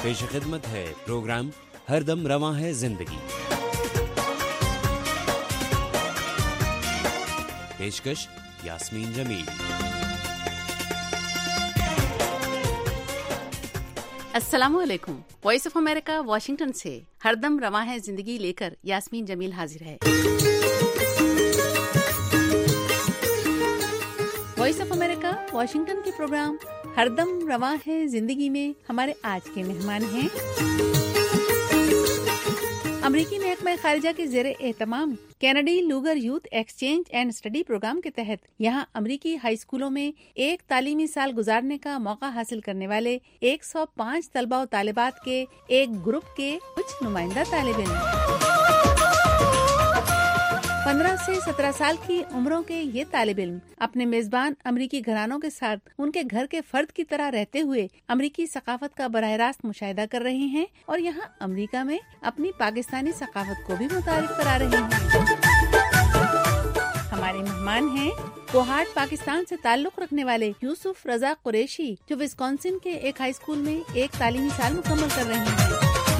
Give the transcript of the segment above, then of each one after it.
پیش خدمت ہے پروگرام ہر دم رواں ہے زندگی. پیشکش یاسمین جمیل. السلام علیکم. وائس آف امریکہ واشنگٹن سے ہر دم رواں ہے زندگی لے کر یاسمین جمیل حاضر ہے. وائس آف امریکہ واشنگٹن کے پروگرام ہر دم رواں ہے زندگی میں ہمارے آج کے مہمان ہیں امریکی محکمہ خارجہ کے زیر اہتمام Kennedy Lugar youth exchange and study programme کے تحت یہاں امریکی ہائی اسکولوں میں ایک تعلیمی سال گزارنے کا موقع حاصل کرنے والے 105 طلباء و طالبات کے ایک گروپ کے کچھ نمائندہ طالب علم. 15 سے 17 سال کی عمروں کے یہ طالب علم اپنے میزبان امریکی گھرانوں کے ساتھ ان کے گھر کے فرد کی طرح رہتے ہوئے امریکی ثقافت کا براہ راست مشاہدہ کر رہے ہیں اور یہاں امریکہ میں اپنی پاکستانی ثقافت کو بھی متعارف کرا رہے ہیں. ہمارے مہمان ہیں کوہاٹ پاکستان سے تعلق رکھنے والے یوسف رضا قریشی جو وسکونسن کے ایک ہائی اسکول میں ایک تعلیمی سال مکمل کر رہے ہیں.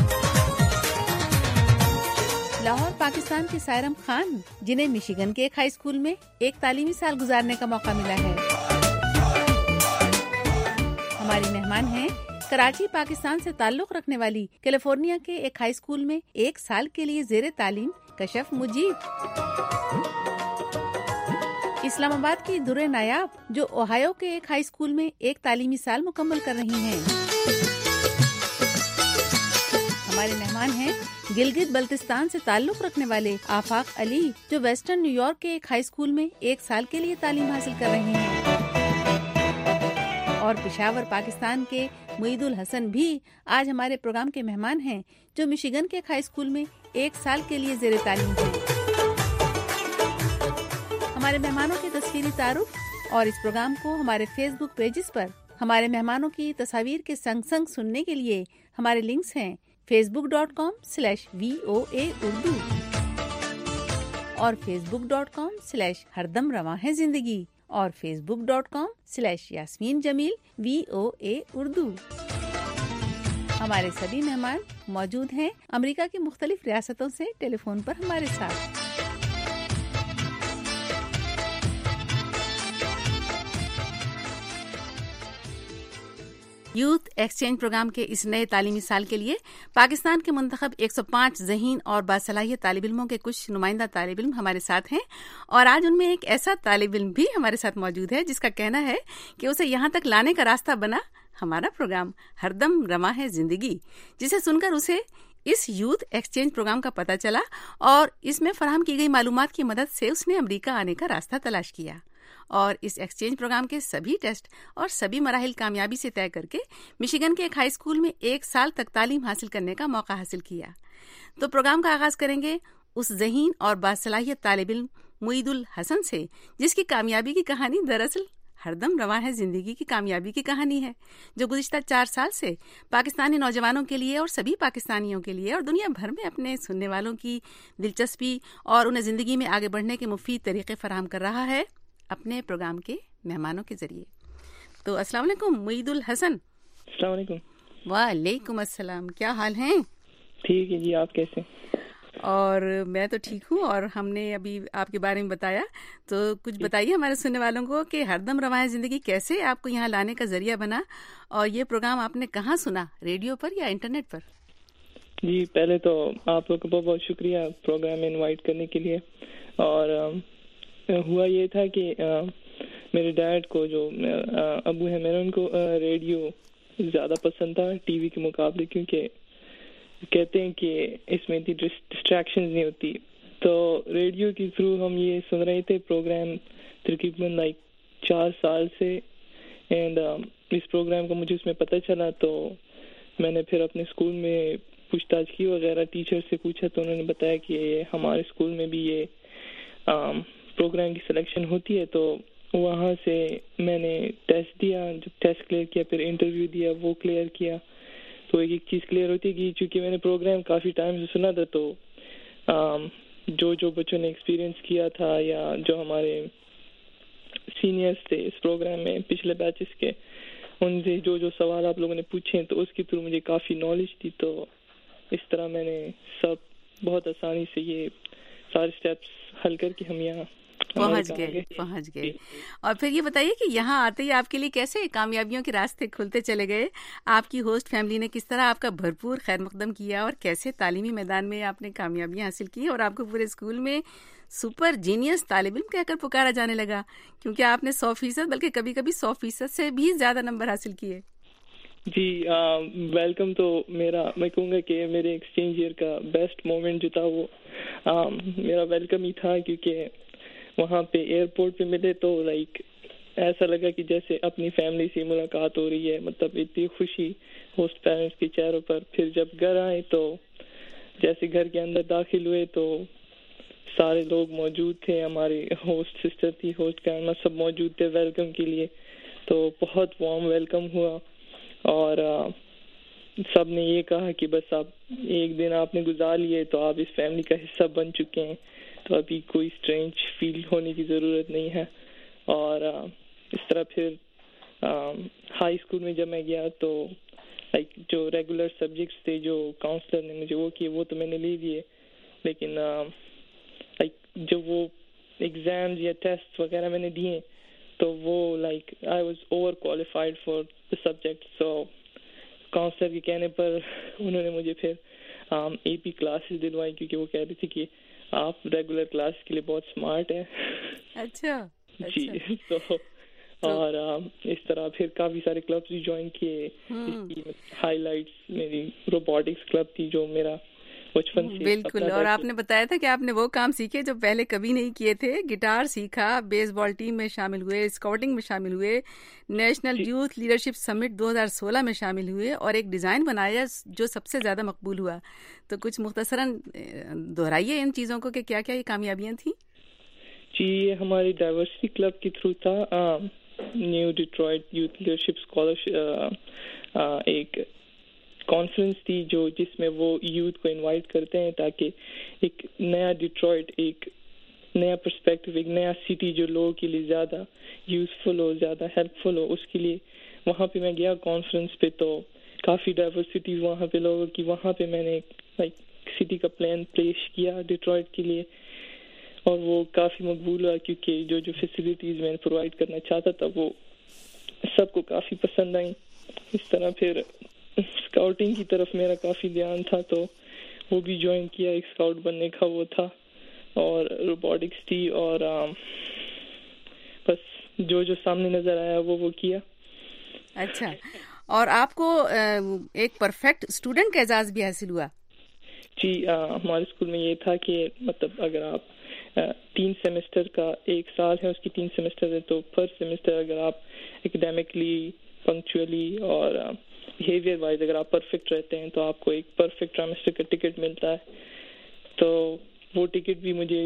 لاہور پاکستان کے سائرم خان جنہیں مشیگن کے ایک ہائی اسکول میں ایک تعلیمی سال گزارنے کا موقع ملا ہے. ہماری مہمان ہیں کراچی پاکستان سے تعلق رکھنے والی کیلیفورنیا کے ایک ہائی اسکول میں ایک سال کے لیے زیر تعلیم کشف مجیب. اسلام آباد کی درے نایاب جو اوہایو کے ایک ہائی اسکول میں ایک تعلیمی سال مکمل کر رہی ہیں. ہمارے مہمان ہیں گلگت بلتستان سے تعلق رکھنے والے آفاق علی جو ویسٹرن نیو یارک کے ایک ہائی اسکول میں ایک سال کے لیے تعلیم حاصل کر رہے ہیں. اور پشاور پاکستان کے معید الحسن بھی آج ہمارے پروگرام کے مہمان ہیں جو مشیگن کے ایک ہائی اسکول میں ایک سال کے لیے زیر تعلیم ہیں. ہمارے مہمانوں کی تصویری تعارف اور اس پروگرام کو ہمارے فیس بک پیجز پر ہمارے مہمانوں کی تصاویر کے سنگ سنگ سننے کے لیے ہمارے لنکس ہیں facebook.com/VOA Urdu اور facebook.com/ہردم رواں ہے زندگی اور facebook.com/یاسمین جمیل VOA Urdu. ہمارے سبھی مہمان موجود ہیں امریکہ کی مختلف ریاستوں سے ٹیلی فون پر ہمارے ساتھ. یوتھ ایکسچینج پروگرام کے اس نئے تعلیمی سال کے لیے پاکستان کے منتخب 105 ذہین اور باصلاحیت طالب علموں کے کچھ نمائندہ طالب علم ہمارے ساتھ ہیں اور آج ان میں ایک ایسا طالب علم بھی ہمارے ساتھ موجود ہے جس کا کہنا ہے کہ اسے یہاں تک لانے کا راستہ بنا ہمارا پروگرام ہر دم رواں ہے زندگی، جسے سن کر اسے اس یوتھ ایکسچینج پروگرام کا پتہ چلا اور اس میں فراہم کی گئی معلومات کی مدد سے اس نے امریکہ آنے کا راستہ تلاش کیا اور اس ایکسچینج پروگرام کے سبھی ٹیسٹ اور سبھی مراحل کامیابی سے طے کر کے مشیگن کے ایک ہائی اسکول میں ایک سال تک تعلیم حاصل کرنے کا موقع حاصل کیا. تو پروگرام کا آغاز کریں گے اس ذہین اور باصلاحیت طالب علم معید الحسن سے جس کی کامیابی کی کہانی دراصل ہر دم رواں ہے زندگی کی کامیابی کی کہانی ہے، جو گزشتہ 4 سال سے پاکستانی نوجوانوں کے لیے اور سبھی پاکستانیوں کے لیے اور دنیا بھر میں اپنے سننے والوں کی دلچسپی اور انہیں زندگی میں آگے بڑھنے کے مفید طریقے فراہم کر رہا ہے اپنے پروگرام کے مہمانوں کے ذریعے. تو السلام علیکم معید الحسن. السلام علیکم. وعلیکم السلام. کیا حال ہیں؟ ٹھیک ہے جی، آپ کیسے؟ اور میں تو ٹھیک ہوں اور ہم نے ابھی آپ کے بارے میں بتایا، تو کچھ بتائیے ہمارے سننے والوں کو کہ ہر دم رواں ہے زندگی کیسے آپ کو یہاں لانے کا ذریعہ بنا اور یہ پروگرام آپ نے کہاں سنا، ریڈیو پر یا انٹرنیٹ پر؟ جی پہلے تو آپ لوگ کا بہت بہت شکریہ پروگرام میں انوائٹ کرنے کے لیے. اور ہوا یہ تھا کہ میرے ڈیڈ کو جو ابو ہے میرا، ان کو ریڈیو زیادہ پسند تھا ٹی وی کے مقابلے، کیونکہ کہتے ہیں کہ اس میں اتنی ڈسٹریکشنز نہیں ہوتی. تو ریڈیو کے تھرو ہم یہ سن رہے تھے پروگرام تقریباً 4 سال سے. اینڈ اس پروگرام کا مجھے اس میں پتہ چلا تو میں نے پھر اپنے اسکول میں پوچھ تاچھ کی وغیرہ، ٹیچر سے پوچھا تو انہوں نے بتایا کہ ہمارے اسکول میں بھی یہ پروگرام کی سلیکشن ہوتی ہے. تو وہاں سے میں نے ٹیسٹ دیا، جب ٹیسٹ کلیئر کیا پھر انٹرویو دیا، وہ کلیئر کیا. تو ایک چیز کلیئر ہوتی ہے کہ چونکہ میں نے پروگرام کافی ٹائم سے سنا تھا، تو جو بچوں نے ایکسپیرینس کیا تھا یا جو ہمارے سینئرز تھے اس پروگرام میں پچھلے بیچز کے، ان سے جو سوال آپ لوگوں نے پوچھے تو اس کے تھرو مجھے کافی نالج دی. تو اس طرح میں نے سب بہت آسانی سے یہ سارے اسٹیپس حل کر کے ہم یہاں پہنچ گئے. اور پھر یہ بتائیے کہ یہاں آتے ہی آپ کے لیے کیسے کامیابیوں کے راستے کھلتے چلے گئے؟ آپ کی ہوسٹ فیملی نے کس طرح آپ کا بھرپور خیر مقدم کیا اور کیسے تعلیمی میدان میں آپ نے کامیابیاں حاصل کی اور آپ کو پورے اسکول میں سپر جینیس طالب علم کہہ کر پکارا جانے لگا، کیونکہ آپ نے 100% بلکہ کبھی کبھی 100% سے بھی زیادہ نمبر حاصل کیے؟ جی ویلکم تو میں کہوں گا کہ میرے ایکسچینج ایئر کا بیسٹ مومنٹ جو تھا وہ میرا ویلکم ہی تھا، کیونکہ وہاں پہ ایئرپورٹ پہ ملے تو لائک ایسا لگا کہ جیسے اپنی فیملی سے ملاقات ہو رہی ہے. مطلب اتنی خوشی ہوسٹ پیرنٹس کے چہروں پر. پھر جب گھر آئے تو جیسے گھر کے اندر داخل ہوئے تو سارے لوگ موجود تھے، ہماری ہوسٹ سسٹر تھی، ہوسٹ گرینڈما سب موجود تھے ویلکم کے لیے. تو بہت وارم ویلکم ہوا اور سب نے یہ کہا کہ بس آپ ایک دن آپ نے گزار لیے تو آپ اس فیملی کا حصہ بن چکے ہیں، تو ابھی کوئی اسٹرینج فیل ہونے کی ضرورت نہیں ہے. اور اس طرح پھر ہائی اسکول میں جب میں گیا تو لائک جو ریگولر سبجیکٹس تھے جو کاؤنسلر نے مجھے وہ کیے وہ تو میں نے لے لیے، لیکن لائک جب وہ ایگزامز یا ٹیسٹ وغیرہ میں نے دیے تو وہ like I was overqualified for the subject. So counsellor کے کہنے پر انہوں نے مجھے پھر اے پی کلاسز دلوائی، کیونکہ وہ کہہ رہی تھی کہ آپ ریگولر کلاس کے لیے بہت اسمارٹ ہیں. اچھا جی. تو اور اس طرح پھر کافی سارے کلبس بھی جوائن کیے. ہائی لائٹس میری روبوٹکس کلب تھی جو میرا بچپن سے. بالکل. اور آپ نے بتایا تھا کہ آپ نے وہ کام سیکھے جو پہلے کبھی نہیں کیے تھے. گٹار سیکھا، بیس بال ٹیم میں شامل ہوئے، اسکاؤٹنگ میں شامل ہوئے، نیشنل یوتھ لیڈرشپ سمٹ 2016 میں شامل ہوئے اور ایک ڈیزائن بنایا جو سب سے زیادہ مقبول ہوا. تو کچھ مختصراً دہرائیے ان چیزوں کو کہ کیا کیا یہ کامیابیاں تھیں. جی یہ ہماری ڈائیورسٹی کلب کے تھرو تھا. New Detroit youth leadership scholarship ایک کانفرنس تھی جس میں وہ یوتھ کو انوائٹ کرتے ہیں تاکہ ایک نیا ڈیٹرائٹ، ایک نیا پرسپیکٹو، ایک نیا سٹی جو لوگوں کے لیے زیادہ یوزفل ہو، زیادہ ہیلپ فل ہو، اس کے لیے وہاں پہ میں گیا کانفرنس پہ. تو کافی ڈائیورسٹی وہاں پہ لوگوں کی. وہاں پہ میں نے لائک سٹی کا پلان پیش کیا ڈیٹرائٹ کے لیے اور وہ کافی مقبول ہوا، کیونکہ جو فیسلٹیز میں پرووائڈ کرنا چاہتا تھا وہ سب کو کافی پسند آئیں. اس طرح پھر اسکاؤٹنگ کی طرف میرا کافی دھیان تھا تو وہ بھی جوائن کیا. ایک اسکاؤٹ بننے کا وہ تھا اور روبوٹکس تھی اور بس جو سامنے نظر آیا وہ کیا. اچھا. اور آپ کو ایک پرفیکٹ اسٹوڈنٹ کا اعزاز بھی حاصل ہوا. جی ہمارے اسکول میں یہ تھا کہ مطلب اگر آپ 3 سیمسٹر کا ایک سال ہے اس کی 3 سیمسٹر ہے تو فرسٹ سیمسٹر اگر آپ اکیڈیمکلی پنکچولی اور بیہیویئر وائز اگر آپ پرفیکٹ رہتے ہیں تو آپ کو ایک پرفیکٹ ٹرائمسٹر کا ٹکٹ ملتا ہے. تو وہ ٹکٹ بھی مجھے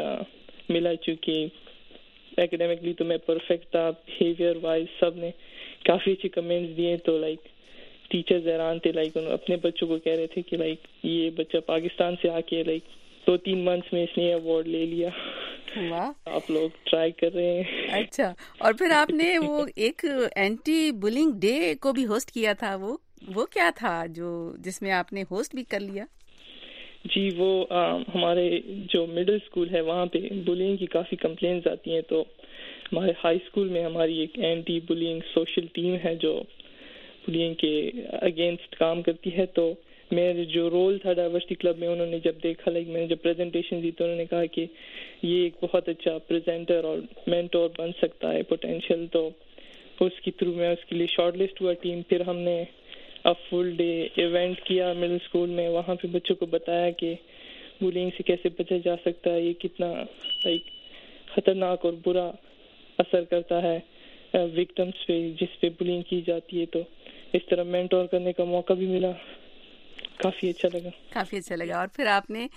ملا چونکہ اکیڈیمکلی تو میں پرفیکٹ تھا. بیہیویئر وائز سب نے کافی اچھے کمنٹس دیے. تو لائک ٹیچرز حیران تھے، لائک اپنے بچوں کو کہہ رہے تھے کہ لائک یہ بچہ پاکستان سے آ کے لائک 2-3 منتھس میں اس نے ایوارڈ لے لیا. آپ لوگ ٹرائی کر رہے ہیں. اچھا. اور پھر آپ نے وہ ایک اینٹی بلنگ ڈے کو بھی ہوسٹ کیا تھا. وہ کیا تھا جس میں آپ نے ہوسٹ بھی کر لیا؟ جی وہ ہمارے جو مڈل اسکول ہے وہاں پہ بلنگ کی کافی کمپلینز آتی ہیں. تو ہمارے ہائی اسکول میں ہماری ایک اینٹی بلنگ سوشل ٹیم ہے جو بلنگ کے اگینسٹ کام کرتی ہے. تو میرا جو رول تھا ڈائیورسٹی کلب میں، انہوں نے جب دیکھا لائک میں نے جب پریزنٹیشن دی تو انہوں نے کہا کہ یہ ایک بہت اچھا پریزنٹر اور مینٹور بن سکتا ہے پوٹینشیل. تو اس کے تھرو میں اس کے لیے شارٹ لسٹ ہوا ٹیم. پھر ہم نے فل ڈے ایونٹ کیا مڈل اسکول میں. وہاں پہ بچوں کو بتایا کہ بلنگ سے کیسے بچا جا سکتا ہے، یہ کتنا لائک خطرناک اور برا اثر کرتا ہے وکٹمس پہ جس پہ بلنگ کی جاتی ہے. تو اس طرح مینٹور کرنے کا موقع بھی ملا. کافی اچھا لگا. اور پھر آپ نے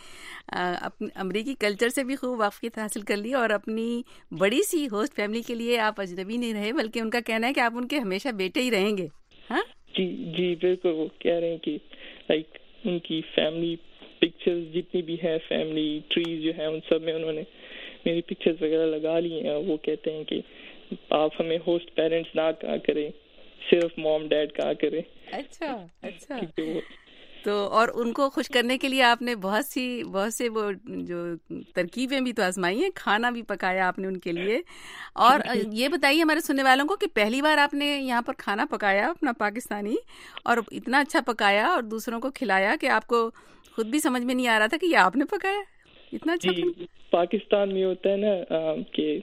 امریکی کلچر سے بھی خوب واقفیت حاصل کر لی اور اپنی بڑی سی ہوسٹ فیملی کے لیے آپ اجنبی نہیں رہے بلکہ ان کا کہنا ہے کہ آپ ان کے ہمیشہ بیٹے ہی رہیں گے. ہاں جی بالکل. وہ کہہ رہے ہیں کہ لائک ان کی فیملی پکچرز جتنی بھی ہیں، فیملی ٹریز جو ہیں ان سب میں انہوں نے میری پکچرز وغیرہ لگا لی ہیں. وہ کہتے ہیں کہ آپ ہمیں ہوسٹ پیرنٹس نہ کہا کریں صرف موم ڈیڈ کہا کرے. اچھا. تو اور ان کو خوش کرنے کے لیے آپ نے بہت سے وہ جو ترکیبیں بھی تو آزمائی ہیں, کھانا بھی پکایا آپ نے ان کے لیے. اور یہ بتائیے ہمارے سننے والوں کو کہ پہلی بار آپ نے یہاں پر کھانا پکایا اپنا پاکستانی, اور اتنا اچھا پکایا اور دوسروں کو کھلایا کہ آپ کو خود بھی سمجھ میں نہیں آ رہا تھا کہ یہ آپ نے پکایا اتنا اچھا. جی, پاکستان میں ہوتا ہے نا کہ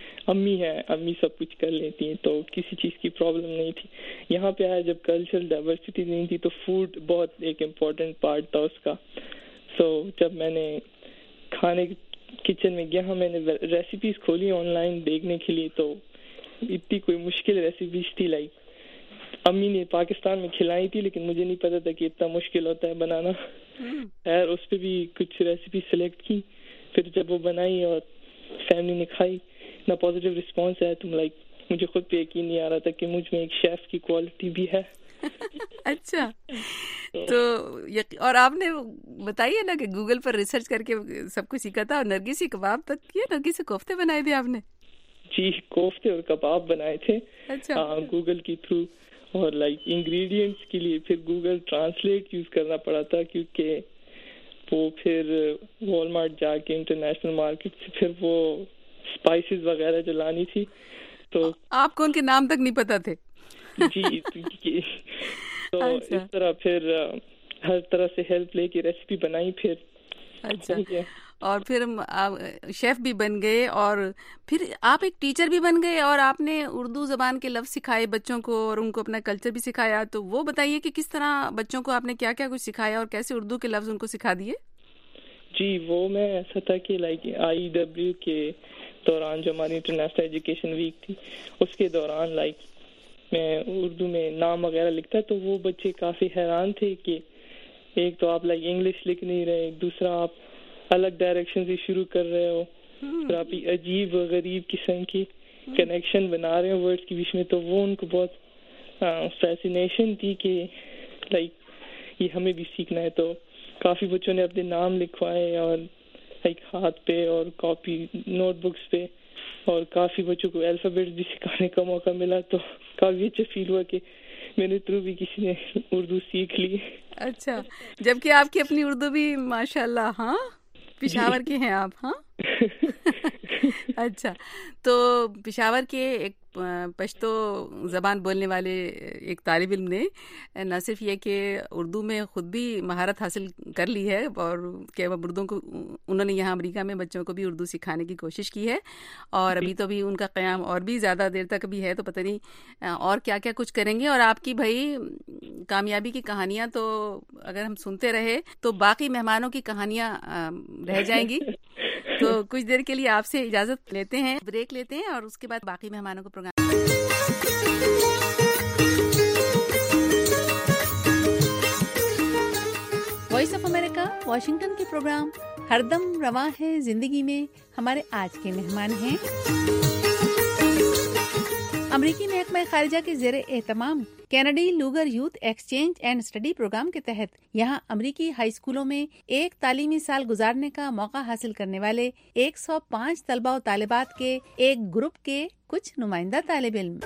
امی سب کچھ کر لیتی ہیں, تو کسی چیز کی پرابلم نہیں تھی. یہاں پہ آیا جب کلچرل ڈائیورسٹی نہیں تھی تو فوڈ بہت ایک امپورٹنٹ پارٹ تھا اس کا. سو جب میں نے کھانے کچن میں گیا, میں نے ریسیپیز کھولی آن لائن دیکھنے کے لیے, تو اتنی کوئی مشکل ریسیپیز تھی. لائک امی نے پاکستان میں کھلائی تھی, لیکن مجھے نہیں پتا تھا کہ اتنا مشکل ہوتا ہے بنانا. خیر اس پہ بھی کچھ ریسیپی سلیکٹ کی, پھر جب وہ بنائی اور فیملی نے کھائی, اتنا پازیٹیو رسپانس ہے تو لائک مجھے خود پہ یقین نہیں آ رہا تھا کہ مجھ میں ایک شیف کی کوالٹی بھی ہے. اچھا, تو اور آپ نے بتائیے نا کہ گوگل پر ریسرچ کر کے سب کچھ سیکھا تھا, اور نرگسی کباب تک کیے, نرگسی کوفتے بنائے تھے آپ نے؟ جی, کوفتے اور کباب بنائے تھے. اچھا. گوگل کے تھرو, اور لائک انگریڈینٹس کے لیے پھر گوگل ٹرانسلیٹ یوز کرنا پڑا تھا, کیونکہ وہ پھر والمارٹ جا کے انٹرنیشنل مارکیٹ سے پھر وہ اسپائسز وغیرہ جو لانی تھی, تو آپ کو ان کے نام تک نہیں پتا تھے؟ جی, تو اس طرح پھر ہر طرح سے ہیلپ لے کے ریسیپی بنائی. پھر اچھا, اور پھر شیف بھی بن گئے, اور پھر آپ ایک ٹیچر بھی بن گئے, اور آپ نے اردو زبان کے لفظ سکھائے بچوں کو, اور ان کو اپنا کلچر بھی سکھایا. تو وہ بتائیے کہ کس طرح بچوں کو آپ نے کیا کیا کچھ سکھایا, اور کیسے اردو کے لفظ ان کو سکھا دیے؟ جی, وہ میں ایسا تھا کہ لائک IEW کے دوران جو ہماری انٹرنیشنل ایجوکیشن ویک تھی, اس کے دوران لائک میں اردو میں نام وغیرہ لکھتا, تو وہ بچے کافی حیران تھے کہ ایک تو آپ لائک انگلش لکھ نہیں رہے, دوسرا آپ الگ ڈائریکشن سے شروع کر رہے ہو, پھر آپ عجیب و غریب قسم کی کنیکشن بنا رہے ہو ورڈز کے بیچ میں. تو وہ ان کو بہت فیسینیشن تھی کہ لائک یہ ہمیں بھی سیکھنا ہے. تو کافی بچوں نے اپنے نام لکھوائے, اور لائک ہاتھ پہ اور کاپی نوٹ بکس پہ, اور کافی بچوں کو الفابیٹ بھی سکھانے کا موقع ملا. تو کافی اچھا فیل ہوا کہ میرے تھرو بھی کسی نے اردو سیکھ لی. اچھا, جبکہ آپ کی اپنی اردو بھی ماشاءاللہ, ہاں پشاور کے ہیں آپ؟ ہاں. اچھا, تو پشاور کے ایک پشتو زبان بولنے والے ایک طالب علم نے نہ صرف یہ کہ اردو میں خود بھی مہارت حاصل کر لی ہے, اور کہ اردو کو انہوں نے یہاں امریکہ میں بچوں کو بھی اردو سکھانے کی کوشش کی ہے, اور ابھی تو بھی ان کا قیام اور بھی زیادہ دیر تک بھی ہے, تو پتہ نہیں اور کیا کیا کچھ کریں گے. اور آپ کی بھائی کامیابی کی کہانیاں تو اگر ہم سنتے رہے تو باقی مہمانوں کی کہانیاں رہ جائیں گی. تو کچھ دیر کے لیے آپ سے اجازت لیتے ہیں, بریک لیتے ہیں, اور اس کے بعد باقی مہمانوں کو programme. Voice of America Washington کے پروگرام ہر دم رواں ہے زندگی میں ہمارے آج کے مہمان ہیں امریکی محکمہ خارجہ کے زیر اہتمام Kennedy Lugar youth exchange and study programme کے تحت یہاں امریکی ہائی اسکولوں میں ایک تعلیمی سال گزارنے کا موقع حاصل کرنے والے 105 طلباء و طالبات کے ایک گروپ کے کچھ نمائندہ طالب علم.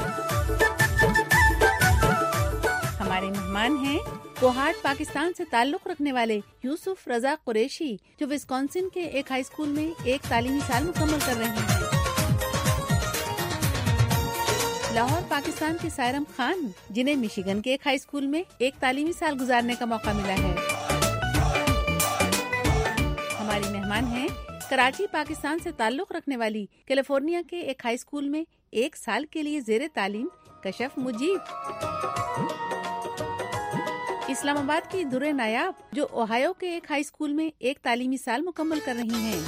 ہمارے مہمان ہیں کوہاٹ پاکستان سے تعلق رکھنے والے یوسف رضا قریشی, جو وسکونسن کے ایک ہائی اسکول میں ایک تعلیمی سال مکمل کر رہے ہیں. لاہور پاکستان کے سائرم خان, جنہیں مشیگن کے ایک ہائی اسکول میں ایک تعلیمی سال گزارنے کا موقع ملا ہے. ہماری مہمان ہیں کراچی پاکستان سے تعلق رکھنے والی کیلیفورنیا کے ایک ہائی اسکول میں ایک سال کے لیے زیر تعلیم کشف مجیب. اسلام آباد کی درے نایاب, جو اوہایو کے ایک ہائی اسکول میں ایک تعلیمی سال مکمل کر رہی ہیں.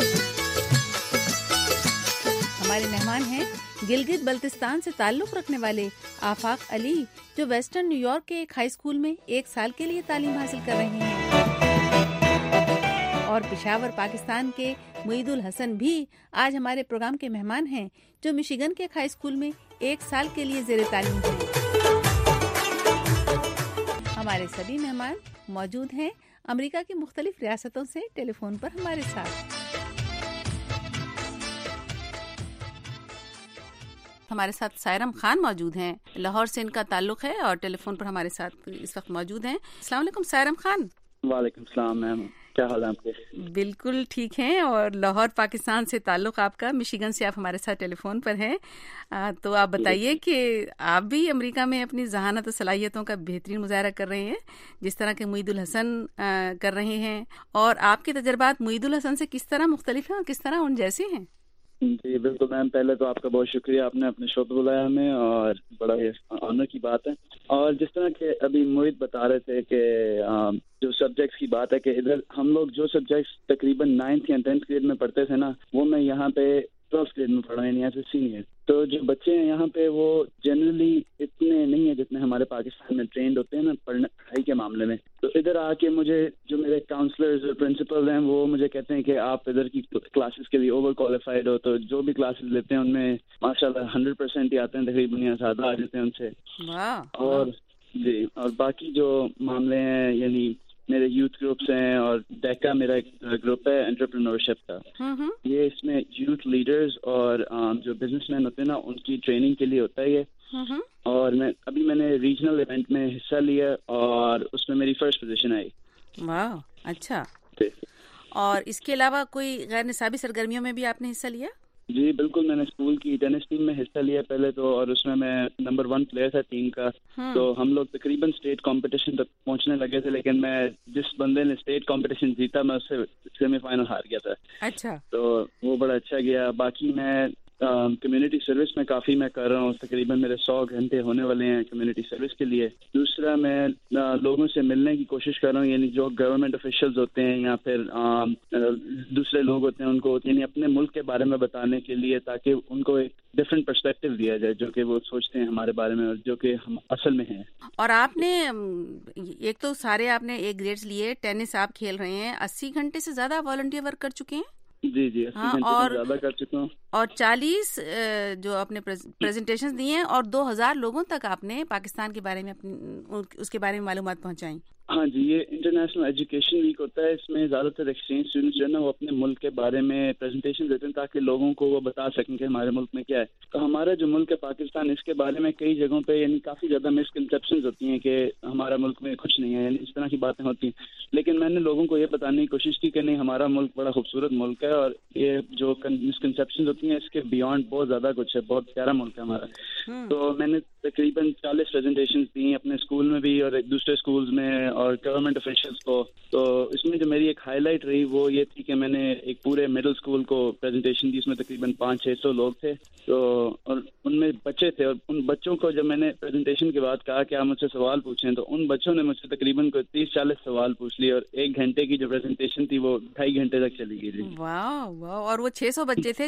ہمارے مہمان ہیں گلگت بلتستان سے تعلق رکھنے والے آفاق علی, جو ویسٹرن نیو یارک کے ایک ہائی اسکول میں ایک سال کے لیے تعلیم حاصل کر رہے ہیں. اور پشاور پاکستان کے معید الحسن بھی آج ہمارے پروگرام کے مہمان ہیں, جو مشیگن کے ایک ہائی اسکول میں ایک سال کے لیے زیر تعلیم ہیں. ہمارے سبھی مہمان موجود ہیں امریکہ کی مختلف ریاستوں سے ٹیلی فون پر ہمارے ساتھ. ہمارے ساتھ سائرم خان موجود ہیں، لاہور سے ان کا تعلق ہے اور ٹیلی فون پر ہمارے ساتھ اس وقت موجود ہیں۔ السلام علیکم سائرم خان۔ وعلیکم السلام میم، کیا حال ہے آپ کے؟ بالکل ٹھیک ہیں، اور لاہور پاکستان سے تعلق آپ کا، مشیگن سے آپ ہمارے ساتھ ٹیلی فون پر ہیں، تو آپ بتائیے کہ آپ بھی امریکہ میں اپنی ذہانت و صلاحیتوں کا بہترین مظاہرہ کر رہے ہیں، جس طرح کہ معید الحسن کر رہے ہیں، اور آپ کے تجربات معید الحسن سے کس طرح مختلف ہیں اور کس طرح ان جیسے ہیں؟ جی بالکل میم، پہلے تو آپ کا بہت شکریہ، آپ نے اپنے شو پہ بلایا ہمیں، اور بڑا ہی آنر کی بات ہے۔ اور جس طرح کہ ابھی موید بتا رہے تھے کہ جو سبجیکٹس کی بات ہے کہ ادھر ہم لوگ جو سبجیکٹس تقریباً 9th یا 10th گریڈ میں پڑھتے تھے نا، وہ میں یہاں پہ 12th گریڈ میں پڑھ رہا ہوں، یہاں سے سینئر۔ تو جو بچے ہیں یہاں پہ وہ جنرلی اتنے نہیں ہیں جتنے ہمارے پاکستان میں ٹرینڈ ہوتے ہیں نا پڑھائی کے معاملے میں۔ تو ادھر آ کے مجھے جو میرے کاؤنسلرز اور پرنسپل ہیں وہ مجھے کہتے ہیں کہ آپ ادھر کی کلاسز کے لیے اوور کوالیفائڈ ہو، تو جو بھی کلاسز لیتے ہیں ان میں ماشاء اللہ 100% ہی آتے ہیں، تقریباً یا زیادہ آ جاتے ہیں ان سے۔ اور جی، اور باقی جو معاملے ہیں یعنی میرے یوتھ گروپس ہیں، اور ڈیکا میرا ایک گروپ ہے انٹرپرینورشپ کا، یہ اس میں یوتھ لیڈرز اور جو بزنس مین ہوتے ہیں نا ان کی ٹریننگ کے لیے ہوتا ہے یہ۔ اور میں نے ریجنل ایونٹ میں حصہ لیا اور اس میں میری فرسٹ پوزیشن آئی۔ واہ، اچھا۔ اور اس کے علاوہ کوئی غیر نصابی سرگرمیوں میں بھی آپ نے حصہ لیا؟ جی بالکل، میں نے اسکول کی ٹینس ٹیم میں حصہ لیا پہلے تو، اور اس میں نمبر 1 پلیئر تھا ٹیم کا۔ تو ہم لوگ تقریباً اسٹیٹ کمپٹیشن تک پہنچنے لگے تھے، لیکن میں جس بندے نے اسٹیٹ کمپٹیشن جیتا میں اس سے سیمی فائنل ہار گیا تھا۔ اچھا، تو وہ بڑا اچھا گیا۔ باقی میں کمیونٹی سروس میں کافی میں کر رہا ہوں، تقریباً میرے 100 گھنٹے ہونے والے ہیں کمیونٹی سروس کے لیے۔ دوسرا میں لوگوں سے ملنے کی کوشش کر رہا ہوں، یعنی جو گورنمنٹ آفیشلز ہوتے ہیں یا پھر دوسرے لوگ ہوتے ہیں ان کو یعنی اپنے ملک کے بارے میں بتانے کے لیے، تاکہ ان کو ایک ڈفرینٹ پرسپیکٹو دیا جائے جو کہ وہ سوچتے ہیں ہمارے بارے میں اور جو کہ ہم اصل میں ہیں۔ اور آپ نے ایک تو سارے آپ نے ایک گریڈز لیے، ٹینس آپ کھیل رہے ہیں، 80 گھنٹے سے زیادہ والنٹیئر ورک کر چکے ہیں؟ جی 80 گھنٹے سے زیادہ کر چکا ہوں، اور 40 جو آپ نے پریزنٹیشن دی ہیں، اور 2000 لوگوں تک آپ نے پاکستان کے بارے میں اس کے بارے میں معلومات پہنچائیں۔ ہاں جی، یہ انٹرنیشنل ایجوکیشن ویک ہوتا ہے، اس میں زیادہ تر ایکسچینج اسٹوڈنٹس جو ہے نا وہ اپنے ملک کے بارے میں پریزنٹیشن دیتے ہیں تاکہ لوگوں کو وہ بتا سکیں کہ ہمارے ملک میں کیا ہے۔ تو ہمارا جو ملک ہے پاکستان، اس کے بارے میں کئی جگہوں پہ یعنی کافی زیادہ مسکنسیپشنز ہوتی ہیں کہ ہمارا ملک میں کچھ نہیں ہے، یعنی اس طرح کی باتیں ہوتی ہیں۔ لیکن میں نے لوگوں کو یہ بتانے کی کوشش کی کہ نہیں، ہمارا ملک بڑا خوبصورت ملک ہے، اور یہ جو مسکنسیپشنز ہوتی ہیں اس کے بیانڈ بہت زیادہ کچھ ہے، بہت پیارا ملک ہے ہمارا۔ تو میں نے تقریباً 40 پریزنٹیشنز دی اپنے اسکول میں بھی اور دوسرے اسکولز میں اور گورنمنٹ آفیشلز کو۔ تو اس میں جو میری ایک ہائی لائٹ رہی وہ یہ تھی کہ میں نے ایک پورے مڈل اسکول کو پریزنٹیشن دی، اس میں تقریباً 500-600 لوگ تھے، تو اور ان میں بچے تھے، اور ان بچوں کو جب میں نے پریزنٹیشن کے بعد کہا کہ آپ مجھ سے سوال پوچھیں تو ان بچوں نے مجھ سے تقریباً کوئی 30-40 سوال پوچھ لیے، اور 1 گھنٹے کی جو پریزنٹیشن تھی وہ 2.5 گھنٹے تک چلی گئی۔ واہ واہ، اور وہ 600 بچے تھے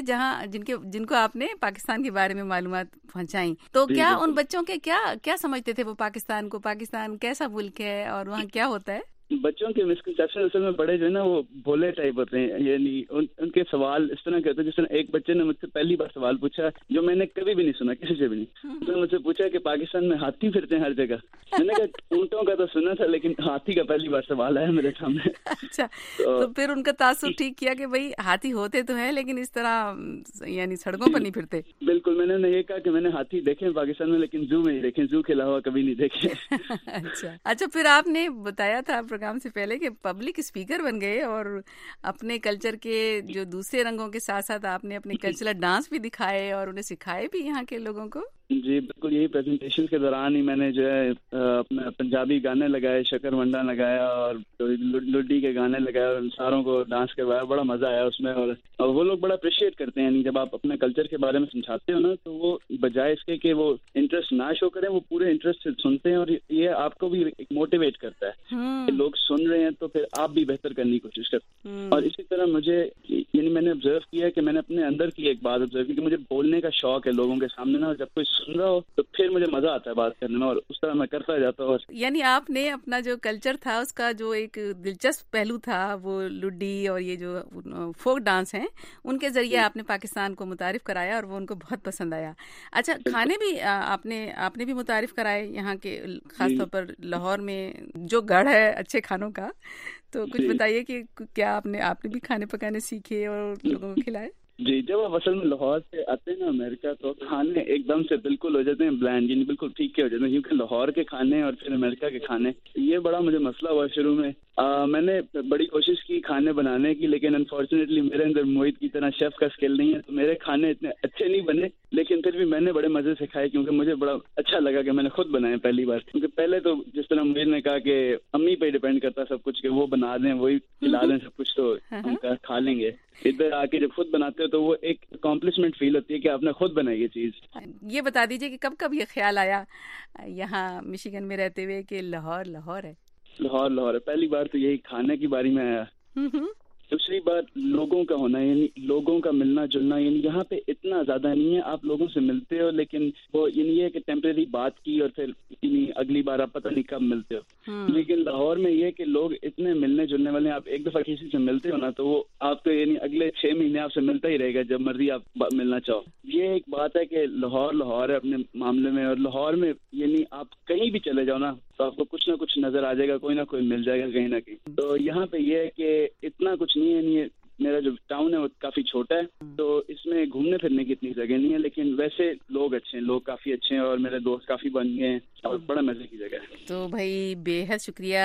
جن کو آپ نے پاکستان کے بارے میں معلومات پہنچائیں، تو کیا ان بچوں کے کیا سمجھتے تھے وہ پاکستان کیسا ملک ہے اور وہاں کیا ہوتا ہے؟ بچوں کے مسکنسیپشن اصل میں بڑے جو ہے نا وہ بھولے ٹائپ ہوتے ہیں، یعنی ان کے سوال اس طرح کے ہوتے ہیں۔ جس طرح ایک بچے نے مجھ سے پہلی بار سوال پوچھا جو میں نے کبھی بھی نہیں سنا، کسی سے بھی نہیں۔ اس نے مجھ سے پوچھا کہ پاکستان میں ہاتھی پھرتے ہیں ہر جگہ۔ میں نے کہا اونٹوں کا تو سنا تھا لیکن ہاتھی کا پہلی بار سوال آیا میرے سامنے۔ اچھا، تو پھر ان کا تعصب ٹھیک کیا کہ بھائی ہاتھی ہوتے تو ہیں لیکن اس طرح یعنی سڑکوں پر نہیں پھرتے۔ بالکل، میں نے انہیں یہ کہا کہ میں نے ہاتھی دیکھے پاکستان میں لیکن زو میں نہیں دیکھے، زو کے علاوہ کبھی نہیں دیکھے۔ اچھا، پھر آپ نے بتایا تھا پروگرام سے پہلے کہ پبلک اسپیکر بن گئے، اور اپنے کلچر کے جو دوسرے رنگوں کے ساتھ ساتھ آپ نے اپنے کلچرل ڈانس بھی دکھائے اور انہیں سکھائے بھی یہاں کے لوگوں کو۔ جی بالکل، یہی پریزنٹیشن کے دوران ہی میں نے جو ہے اپنا پنجابی گانے لگائے، شکر منڈا لگایا اور لڈی کے گانے لگائے اور ساروں کو ڈانس کروایا۔ بڑا مزہ آیا اس میں، اور وہ لوگ بڑا اپریشیٹ کرتے ہیں، یعنی جب آپ اپنے کلچر کے بارے میں سمجھاتے ہو نا تو وہ بجائے اس کے کہ وہ انٹرسٹ نہ شو کریں، وہ پورے انٹرسٹ سے سنتے ہیں، اور یہ آپ کو بھی ایک موٹیویٹ کرتا ہے کہ لوگ سن رہے ہیں تو پھر آپ بھی بہتر کرنے کی کوشش کرتے ہیں۔ اور اسی طرح مجھے یعنی میں نے آبزرو کیا کہ میں نے اپنے اندر کی ایک بات آبزرو کی کہ مجھے بولنے کا شوق ہے لوگوں کے سامنے نا، جب کوئی سن رہا ہو تو پھر مجھے مزہ آتا ہے بات کرنے میں، اور اس طرح میں کرتا جاتا ہوں۔ یعنی آپ نے اپنا جو کلچر تھا اس کا جو ایک دلچسپ پہلو تھا وہ لڈی اور یہ جو فوک ڈانس ہیں ان کے ذریعے آپ نے پاکستان کو متعارف کرایا اور وہ ان کو بہت پسند آیا۔ اچھا، کھانے بھی آپ نے بھی متعارف کرائے یہاں کے، خاص طور پر لاہور میں جو گڑھ ہے اچھے کھانوں کا، تو کچھ بتائیے کہ کیا آپ نے بھی کھانے پکانے سیکھے اور لوگوں کو کھلائے؟ جی جب آپ اصل میں لاہور سے آتے ہیں نا امریکہ تو کھانے ایک دم سے بالکل ہو جاتے ہیں بلینڈ, یعنی بالکل ٹھیک کے ہو جاتے ہیں, کیونکہ لاہور کے کھانے اور پھر امریکہ کے کھانے یہ بڑا مجھے مسئلہ ہوا شروع میں. میں نے بڑی کوشش کی کھانے بنانے کی, لیکن انفارچونیٹلی میرے اندر موہت کی طرح شیف کا اسکل نہیں ہے, تو میرے کھانے اتنے اچھے نہیں بنے, لیکن پھر بھی میں نے بڑے مزے سے کھائے کیونکہ مجھے بڑا اچھا لگا کہ میں نے خود بنائے پہلی بار. کیونکہ پہلے تو جس طرح موہت نے کہا کہ امی پہ ڈیپینڈ کرتا سب کچھ, کہ وہ بنا دیں وہی کھلا دیں سب کچھ تو ہم کھا لیں گے. ادھر آ کے جب خود بناتے ہو تو وہ ایک اکمپلشمنٹ فیل ہوتی ہے کہ آپ نے خود بنائی یہ چیز. یہ بتا دیجیے کہ کب کب یہ خیال آیا یہاں مشیگن میں رہتے ہوئے کہ لاہور ہے؟ لاہور ہے. پہلی بار تو یہی کھانے کی باری میں آیا. دوسری بات لوگوں کا ہونا, یعنی لوگوں کا ملنا جلنا, یعنی یہاں پہ اتنا زیادہ نہیں ہے, آپ لوگوں سے ملتے ہو لیکن وہ یعنی یہ کہ ٹیمپریری بات کی اور پھر یعنی اگلی بار آپ پتہ نہیں کب ملتے ہو. لیکن لاہور میں یہ کہ لوگ اتنے ملنے جلنے والے ہیں, آپ ایک دفعہ کسی سے ملتے ہو نا تو وہ آپ کو یعنی اگلے 6 مہینے آپ سے ملتا ہی رہے گا جب مرضی آپ ملنا چاہو. یہ ایک بات ہے کہ لاہور ہے اپنے معاملے میں, اور لاہور میں یعنی آپ کہیں بھی چلے جاؤ نا تو آپ کو کچھ نہ کچھ نظر آ جائے گا, کوئی نہ کوئی مل جائے گا کہیں نہ کہیں. تو یہاں پہ یہ ہے کہ اتنا کچھ نہیں ہے, یعنی میرا جو ٹاؤن ہے وہ کافی چھوٹا ہے تو اس میں گھومنے پھرنے کی اتنی جگہ نہیں ہے, لیکن ویسے لوگ اچھے ہیں, لوگ کافی اچھے ہیں اور میرے دوست کافی بن گئے ہیں اور بڑا مزے کی جگہ ہے. تو بھائی بے حد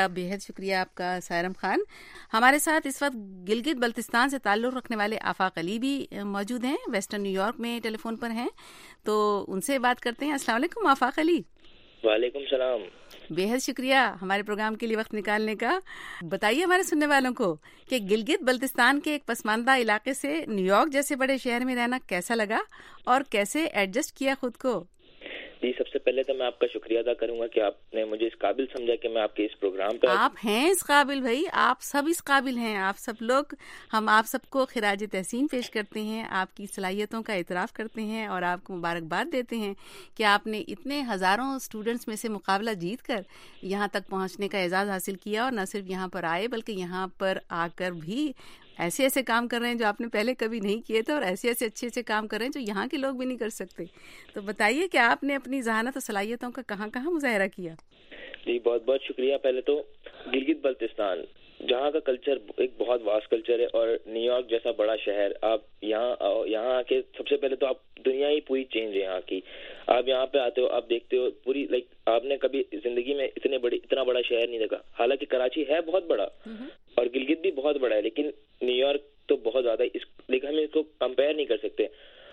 شکریہ آپ کا سائرم خان. ہمارے ساتھ اس وقت گلگت بلتستان سے تعلق رکھنے والے آفاق علی بھی موجود ہیں, ویسٹرن نیو یارک میں ٹیلی فون پر ہیں, تو ان سے بات کرتے ہیں. السلام علیکم آفاق علی. وعلیکم السلام. بے حد شکریہ ہمارے پروگرام کے لیے وقت نکالنے کا. بتائیے ہمارے سننے والوں کو کہ گلگت بلتستان کے ایک پسماندہ علاقے سے نیو یارک جیسے بڑے شہر میں رہنا کیسا لگا اور کیسے ایڈجسٹ کیا خود کو؟ جی سب سے پہلے تو میں آپ کا شکریہ ادا کروں گا کہ آپ نے مجھے اس قابل سمجھا کہ میں آپ کے اس پروگرام پہ. آپ ہیں اس قابل بھائی, آپ سب اس قابل ہیں, آپ سب لوگ, ہم آپ سب کو خراج تحسین پیش کرتے ہیں, آپ کی صلاحیتوں کا اعتراف کرتے ہیں اور آپ کو مبارکباد دیتے ہیں کہ آپ نے اتنے ہزاروں اسٹوڈنٹس میں سے مقابلہ جیت کر یہاں تک پہنچنے کا اعزاز حاصل کیا, اور نہ صرف یہاں پر آئے بلکہ یہاں پر آ کر بھی ایسے کام کر رہے ہیں جو آپ نے پہلے کبھی نہیں کیے تھے, اور ایسے اچھے کام کر رہے ہیں جو یہاں کے لوگ بھی نہیں کر سکتے. تو بتائیے کہ آپ نے اپنی ذہانت اور صلاحیتوں کا کہاں مظاہرہ کیا؟ جی بہت بہت شکریہ. پہلے تو گلگت بلتستان جہاں کا کلچر ایک بہت واسٹ کلچر ہے, اور نیو یارک جیسا بڑا شہر, آپ یہاں آ کے سب سے پہلے تو آپ دنیا ہی پوری چینج ہے یہاں کی. آپ یہاں پہ آتے ہو, آپ دیکھتے ہو پوری آپ نے کبھی زندگی میں اتنا بڑا شہر نہیں دیکھا. حالانکہ کراچی ہے بہت بڑا اور گلگت بھی بہت بڑا ہے, لیکن نیو یارک تو بہت زیادہ لیکن ہم اس کو کمپیئر نہیں کر سکتے.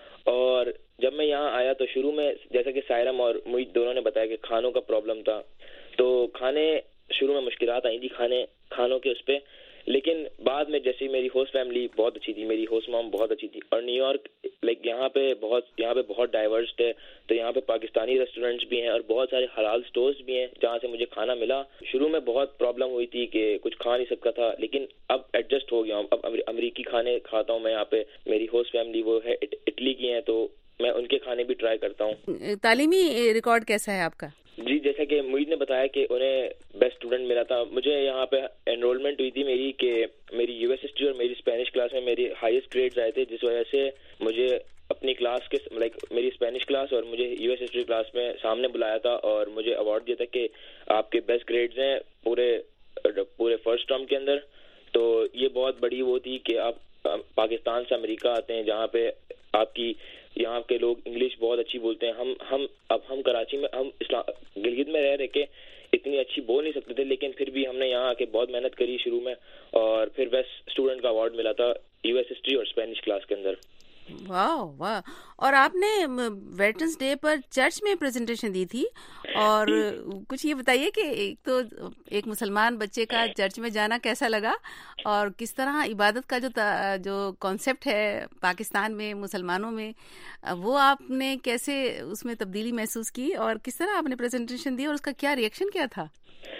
اور جب میں یہاں آیا تو شروع میں جیسا کہ سائرم اور موہت دونوں نے بتایا کہ کھانوں کا پرابلم تھا, تو کھانے شروع میں مشکلات آئی تھی کھانوں کے اس پہ, لیکن بعد میں جیسے میری ہوسٹ فیملی بہت اچھی تھی, میری ہوسٹ مام بہت اچھی تھی, اور نیو یارک یہاں پہ بہت ڈائیورسڈ ہے, تو یہاں پہ پاکستانی ریسٹورینٹس بھی ہیں اور بہت سارے حلال سٹورز بھی ہیں جہاں سے مجھے کھانا ملا. شروع میں بہت پرابلم ہوئی تھی کہ کچھ کھا نہیں سکتا تھا, لیکن اب ایڈجسٹ ہو گیا ہوں. اب امریکی کھانے کھاتا ہوں میں یہاں پہ. میری ہوسٹ فیملی وہ ہے اٹلی کی ہیں, تو میں ان کے کھانے بھی ٹرائی کرتا ہوں. تعلیمی ریکارڈ کیسا ہے آپ کا؟ جی جیسا کہ موہت نے بتایا کہ انہیں بیسٹ اسٹوڈنٹ ملا تھا, مجھے یہاں پہ انرولمنٹ ہوئی تھی میری کہ میری یو ایس ہسٹری اور میری اسپینش کلاس میں میری ہائیسٹ گریڈز آئے تھے, جس وجہ سے مجھے اپنی کلاس کے میری اسپینش کلاس اور مجھے یو ایس ہسٹری کلاس میں سامنے بلایا تھا اور مجھے ایوارڈ دیا تھا کہ آپ کے بیسٹ گریڈز ہیں پورے فرسٹ ٹرم کے اندر. تو یہ بہت بڑی وہ تھی کہ آپ پاکستان سے امریکہ آتے ہیں جہاں پہ آپ کی یہاں کے لوگ انگلش بہت اچھی بولتے ہیں. ہم کراچی میں گلگت میں رہ کے اتنی اچھی بول نہیں سکتے تھے, لیکن پھر بھی ہم نے یہاں آ کے بہت محنت کری شروع میں, اور پھر بیسٹ اسٹوڈنٹ کا ایوارڈ ملا تھا یو ایس ہسٹری اور اسپینش کلاس کے اندر. واہ. اور آپ نے ویٹرنس ڈے پر چرچ میں پریزنٹیشن دی تھی, اور کچھ یہ بتائیے کہ ایک مسلمان بچے کا چرچ میں جانا کیسا لگا, اور کس طرح عبادت کا جو کانسیپٹ ہے پاکستان میں مسلمانوں میں, وہ آپ نے کیسے اس میں تبدیلی محسوس کی, اور کس طرح آپ نے پریزنٹیشن دی, اور اس کا کیا ریئیکشن کیا تھا؟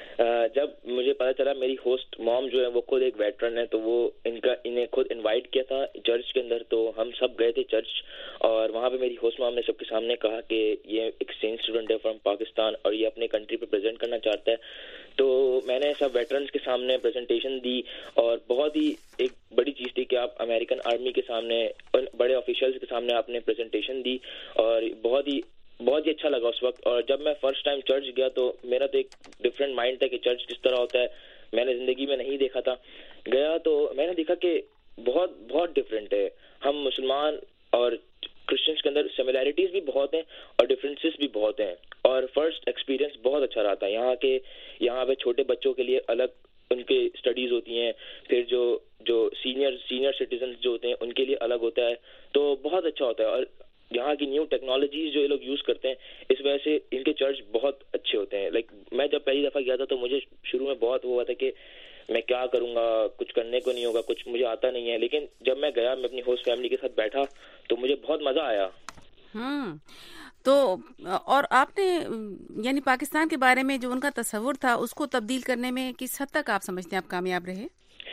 جب مجھے پتا چلا میری ہوسٹ مام جو ہے وہ خود ایک ویٹرن ہے, تو وہ انہیں خود انوائٹ کیا تھا چرچ کے اندر, تو ہم سب گئے تھے چرچ, اور وہاں پہ میری ہوسٹ مام نے سب کے سامنے کہا کہ یہ ایکسچینج اسٹوڈنٹ ہے فرام پاکستان اور یہ اپنے کنٹری پہ پریزنٹ کرنا چاہتا ہے. تو میں نے سب ویٹرنس کے سامنے پریزنٹیشن دی, اور بہت ہی ایک بڑی چیز تھی کہ آپ امریکن آرمی کے سامنے بڑے آفیشلز کے سامنے آپ نے پریزنٹیشن دی, اور بہت ہی اچھا لگا اس وقت. اور جب میں فرسٹ ٹائم چرچ گیا تو میرا تو ایک ڈفرینٹ مائنڈ تھا کہ چرچ کس طرح ہوتا ہے, میں نے زندگی میں نہیں دیکھا تھا. گیا تو میں نے دیکھا کہ بہت ڈفرینٹ ہے. ہم مسلمان اور کرسچنس کے اندر سملیرٹیز بھی بہت ہیں اور ڈفرینسز بھی بہت ہیں. اور فرسٹ ایکسپیرینس بہت اچھا رہا تھا. یہاں پہ چھوٹے بچوں کے لیے الگ ان کے اسٹڈیز ہوتی ہیں, پھر جو سینئر سٹیزنز جو ہوتے ہیں ان کے لیے الگ ہوتا ہے, تو بہت اچھا ہوتا ہے. اور یہاں کی نیو ٹیکنالوجیز جو یہ لوگ یوز کرتے ہیں, اس وجہ سے ان کے چرچ بہت اچھے ہوتے ہیں. لائک میں جب پہلی دفعہ گیا تھا تو مجھے شروع میں بہت وہ ہوا تھا کہ میں کیا کروں گا, کچھ کرنے کو نہیں ہوگا, کچھ مجھے آتا نہیں ہے. لیکن جب میں گیا, میں اپنی ہوسٹ فیملی کے ساتھ بیٹھا تو مجھے بہت مزہ آیا. تو اور آپ نے یعنی پاکستان کے بارے میں جو ان کا تصور تھا اس کو تبدیل کرنے میں کس حد تک آپ سمجھتے ہیں آپ کامیاب رہے؟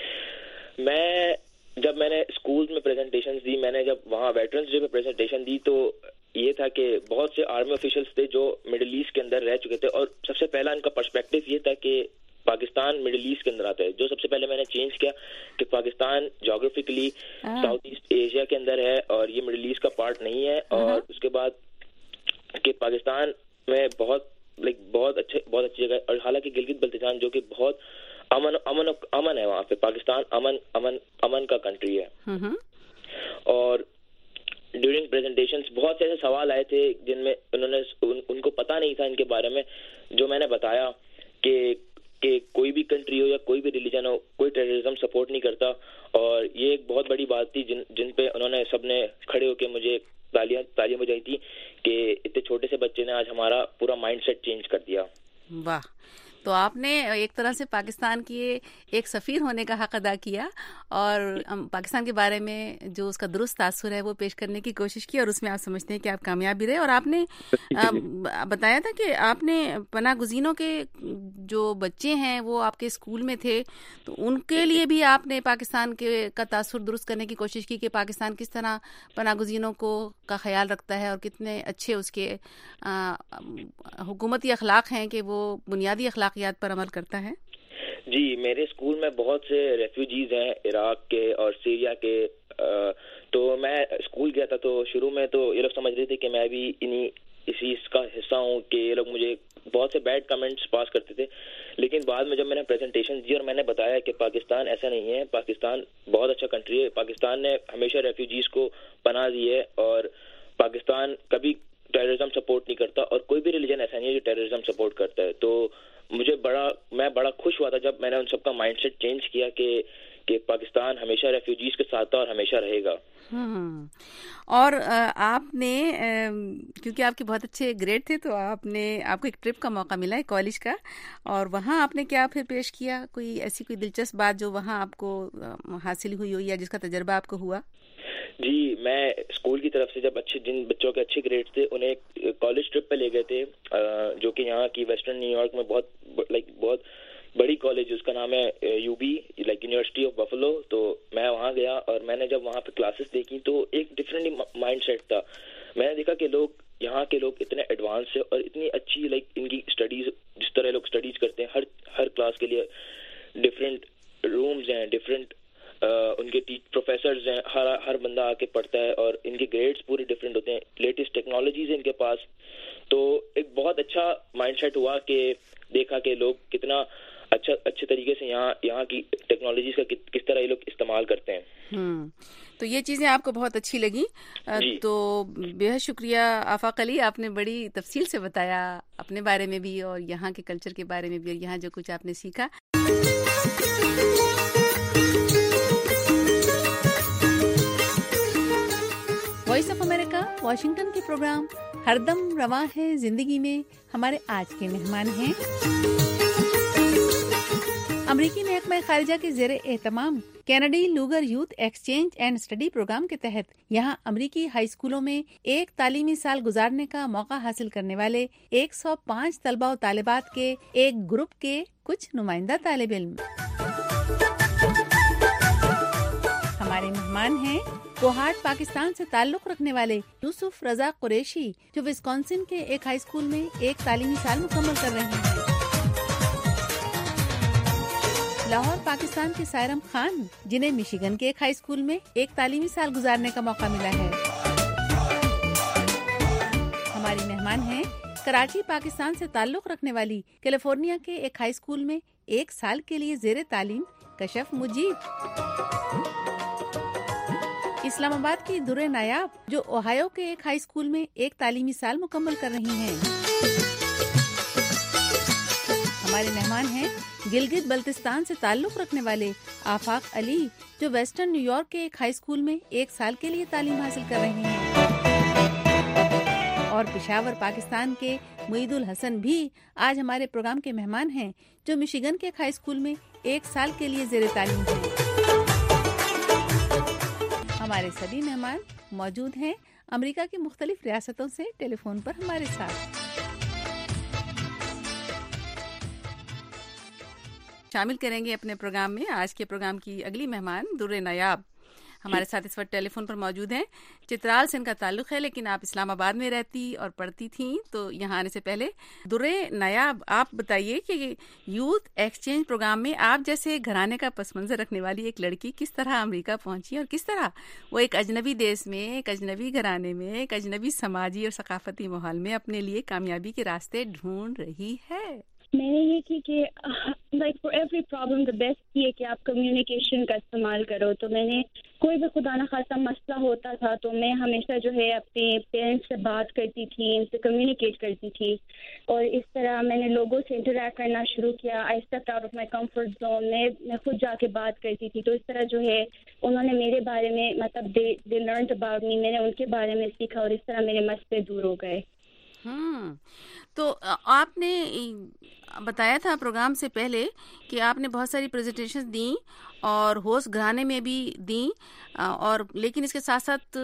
جب میں نے اسکول میں پریزنٹیشن دی, میں نے جب وہاں ویٹرنس ڈے پہ پریزنٹیشن دی تو یہ تھا کہ بہت سے آرمی آفیشلس تھے جو مڈل ایسٹ کے اندر رہ چکے تھے, اور سب سے پہلا ان کا پرسپیکٹو یہ تھا کہ پاکستان مڈل ایسٹ کے اندر آتا ہے. جو سب سے پہلے میں نے چینج کیا کہ پاکستان جغرافکلی ساؤتھ ایسٹ ایشیا کے اندر ہے اور یہ مڈل ایسٹ کا پارٹ نہیں ہے. اور اس کے بعد کہ پاکستان میں بہت اچھی جگہ ہے, اور حالانکہ گلگت بلتستان جو کہ بہت امن ہے, وہاں پہ پاکستان امن کا کنٹری ہے. اور ڈیورنگ پریزنٹیشنز بہت سے ایسے سوال آئے تھے جن میں ان کو پتہ نہیں تھا ان کے بارے میں, جو میں نے بتایا کہ کوئی بھی کنٹری ہو یا کوئی بھی ریلیجن ہو, کوئی ٹیررزم سپورٹ نہیں کرتا. اور یہ ایک بہت بڑی بات تھی جن پہ انہوں نے سب نے کھڑے ہو کے مجھے تالیاں بجائی تھی کہ اتنے چھوٹے سے بچے نے آج ہمارا پورا مائنڈ سیٹ چینج کر دیا. واہ, تو آپ نے ایک طرح سے پاکستان کی ایک سفیر ہونے کا حق ادا کیا اور پاکستان کے بارے میں جو اس کا درست تاثر ہے وہ پیش کرنے کی کوشش کی, اور اس میں آپ سمجھتے ہیں کہ آپ کامیاب بھی رہے. اور آپ نے بتایا تھا کہ آپ نے پناہ گزینوں کے جو بچے ہیں وہ آپ کے اسکول میں تھے, تو ان کے لیے بھی آپ نے پاکستان کا تاثر درست کرنے کی کوشش کی کہ پاکستان کس طرح پناہ گزینوں کا خیال رکھتا ہے اور کتنے اچھے اس کے حکومتی اخلاق ہیں کہ وہ بنیادی اخلاقیات پر عمل کرتا ہے. جی, میرے اسکول میں بہت سے ریفیوجیز ہیں عراق کے اور سیریا کے. تو میں اسکول گیا تھا تو شروع میں تو یہ لوگ سمجھ رہے تھے کہ میں بھی اسی کا حصہ ہوں, کہ یہ لوگ مجھے بہت سے بیڈ کمنٹس پاس کرتے تھے. لیکن بعد میں جب میں نے پریزنٹیشن دی اور میں نے بتایا کہ پاکستان ایسا نہیں ہے, پاکستان بہت اچھا کنٹری ہے, پاکستان نے ہمیشہ ریفیوجیز کو پناہ دی ہے, اور پاکستان کبھی ٹیررزم سپورٹ نہیں کرتا, اور کوئی بھی ریلیجن ایسا نہیں ہے جو ٹیررزم سپورٹ کرتا ہے. تو میں بڑا خوش ہوا تھا جب میں نے ان سب کا مائنڈ سیٹ چینج کیا کہ پاکستان ہمیشہ ریفیوجیز کے ساتھ تھا اور ہمیشہ رہے گا. اور آپ نے کیونکہ آپ کے بہت اچھے گریڈ تھے تو آپ کو ایک ٹرپ کا موقع ملا ہے کالج کا, اور وہاں آپ نے کیا پھر پیش کیا؟ کوئی دلچسپ بات جو وہاں آپ کو حاصل ہوئی ہو یا جس کا تجربہ آپ کو ہوا؟ جی, میں اسکول کی طرف سے جب جن بچوں کے اچھے گریڈ تھے انہیں کالج ٹرپ پہ لے گئے تھے, جو کہ یہاں کی ویسٹرن نیو یارک میں بہت بڑی کالج, اس کا نام ہے UB, یونیورسٹی آف بفلو. تو میں وہاں گیا اور میں نے جب وہاں پہ کلاسز دیکھی تو ایک ڈفرینٹ مائنڈ سیٹ تھا. میں نے دیکھا کہ یہاں کے لوگ اتنے ایڈوانس ہیں اور اتنی اچھی ان کی اسٹڈیز, جس طرح لوگ اسٹڈیز کرتے ہیں, ہر کلاس کے لیے ڈفرینٹ رومز ہیں, ڈفرینٹ ان کے پروفیسرز ہیں, ہر بندہ آ کے پڑھتا ہے, اور ان کے گریڈز پورے ڈفرینٹ ہوتے ہیں, لیٹسٹ ٹیکنالوجیز ہیں ان کے پاس. تو ایک بہت اچھا مائنڈ سیٹ ہوا کہ دیکھا کہ لوگ کتنا اچھے طریقے سے یہاں کی ٹیکنالوجیز کا کس طرح یہ لوگ استعمال کرتے ہیں. تو یہ چیزیں آپ کو بہت اچھی لگی. تو بے حد شکریہ آفاق علی, آپ نے بڑی تفصیل سے بتایا اپنے بارے میں بھی اور یہاں کے کلچر کے بارے میں بھی, اور یہاں جو کچھ آپ نے سیکھا. وائس آف امریکہ واشنگٹن کے پروگرام ہر دم رواں ہے زندگی میں ہمارے آج کے مہمان ہیں امریکی محکمہ خارجہ کے زیر اہتمام Kennedy Lugar youth exchange and study programme کے تحت یہاں امریکی ہائی اسکولوں میں ایک تعلیمی سال گزارنے کا موقع حاصل کرنے والے 105 طلباء و طالبات کے ایک گروپ کے کچھ نمائندہ طالب علم ہمارے مہمان ہیں. کوہاٹ پاکستان سے تعلق رکھنے والے یوسف رضا قریشی جو وسکونسن کے ایک ہائی اسکول میں ایک تعلیمی سال مکمل کر رہے ہیں. لاہور پاکستان کے سائرم خان جنہیں مشیگن کے ایک ہائی اسکول میں ایک تعلیمی سال گزارنے کا موقع ملا ہے. ہماری مہمان ہیں کراچی پاکستان سے تعلق رکھنے والی کیلیفورنیا کے ایک ہائی اسکول میں ایک سال کے لیے زیر تعلیم کشف مجید. اسلام آباد کی درے نایاب جو اوہایو کے ایک ہائی اسکول میں ایک تعلیمی سال مکمل کر رہی ہیں. ہمارے مہمان ہیں گلگت بلتستان سے تعلق رکھنے والے آفاق علی جو ویسٹرن نیو یارک کے ایک ہائی اسکول میں ایک سال کے لیے تعلیم حاصل کر رہی ہیں. اور پشاور پاکستان کے معید الحسن بھی آج ہمارے پروگرام کے مہمان ہیں جو مشیگن کے ایک ہائی اسکول میں ایک سال کے لیے زیر تعلیم ہیں. ہمارے سبھی مہمان موجود ہیں امریکہ کی مختلف ریاستوں سے ٹیلی فون پر ہمارے ساتھ. شامل کریں گے اپنے پروگرام میں آج کے پروگرام کی اگلی مہمان درے نایاب ہمارے ساتھ اس وقت ٹیلی فون پر موجود ہیں. چترال سے ان کا تعلق ہے لیکن آپ اسلام آباد میں رہتی اور پڑھتی تھیں تو یہاں آنے سے پہلے درے نایاب آپ بتائیے کہ یوتھ ایکسچینج پروگرام میں آپ جیسے گھرانے کا پس منظر رکھنے والی ایک لڑکی کس طرح امریکہ پہنچی اور کس طرح وہ ایک اجنبی دیش میں ایک اجنبی گھرانے میں ایک اجنبی سماجی اور ثقافتی ماحول میں اپنے لیے کامیابی کے راستے ڈھونڈ رہی ہے. میں نے یہ کی کہ like for every problem the best یہ کہ آپ کمیونیکیشن کا استعمال کرو. تو میں نے کوئی بھی خدا نخواستہ مسئلہ ہوتا تھا تو میں ہمیشہ جو ہے اپنے پیرنٹس سے بات کرتی تھی, ان سے کمیونیکیٹ کرتی تھی اور اس طرح میں نے لوگوں سے انٹریکٹ کرنا شروع کیا. I stepped out of my comfort zone. میں خود جا کے بات کرتی تھی. تو اس طرح جو ہے انہوں نے میرے بارے میں مطلب دے لرنڈ اباؤٹ می, میں نے ان کے بارے میں سیکھا اور اس طرح میرے مسئلے دور ہو گئے. تو آپ نے بتایا تھا پروگرام سے پہلے کہ آپ نے بہت ساری پریزنٹیشن دیں اور ہوسٹ گھرانے میں بھی دیں اور لیکن اس کے ساتھ ساتھ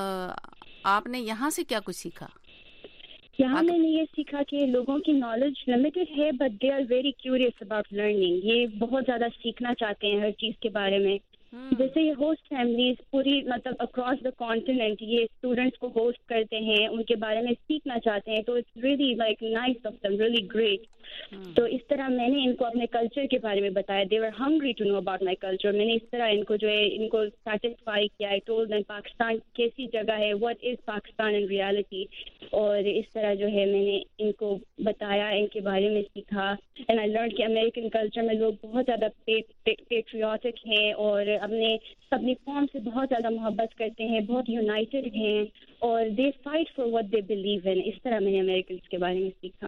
آپ نے یہاں سے کیا کچھ سیکھا؟ یہاں میں نے یہ سیکھا کہ لوگوں کی نالج لمیٹڈ ہے but they are very curious about learning. یہ بہت زیادہ سیکھنا چاہتے ہیں ہر چیز کے بارے میں. جیسے یہ ہوسٹ فیملیز پوری مطلب اکراس دا کانٹیننٹ یہ اسٹوڈنٹس کو ہوسٹ کرتے ہیں, ان کے بارے میں سیکھنا چاہتے ہیں. تو it's really like nice of them, really great. تو اس طرح میں نے ان کو اپنے کلچر کے بارے میں بتایا. They were hungry to know about my culture. میں نے اس طرح ان کو جو ہے ان کو سیٹسفائی کیا. آئی ٹولڈ دیم پاکستان کیسی جگہ ہے, what is Pakistan in reality. اور اس طرح جو ہے میں نے ان کو بتایا, ان کے بارے میں سیکھا. اینڈ آئی لرن کہ امریکن کلچر میں لوگ بہت زیادہ پیٹریوٹک ہیں اور اپنی قوم سے بہت زیادہ محبت کرتے ہیں, بہت یونائٹڈ ہیں اور they fight for what they believe in. اس طرح میں نے امریکنز کے بارے میں سیکھا.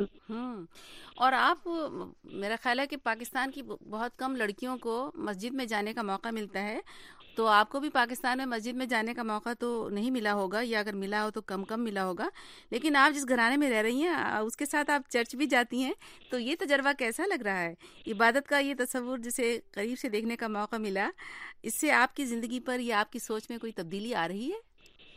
اور آپ میرا خیال ہے کہ پاکستان کی بہت کم لڑکیوں کو مسجد میں جانے کا موقع ملتا ہے, تو آپ کو بھی پاکستان میں مسجد میں جانے کا موقع تو نہیں ملا ہوگا یا اگر ملا ہو تو کم ملا ہوگا, لیکن آپ جس گھرانے میں رہ رہی ہیں اس کے ساتھ آپ چرچ بھی جاتی ہیں, تو یہ تجربہ کیسا لگ رہا ہے؟ عبادت کا یہ تصور جسے قریب سے دیکھنے کا موقع ملا, اس سے آپ کی زندگی پر یا آپ کی سوچ میں کوئی تبدیلی آ رہی ہے؟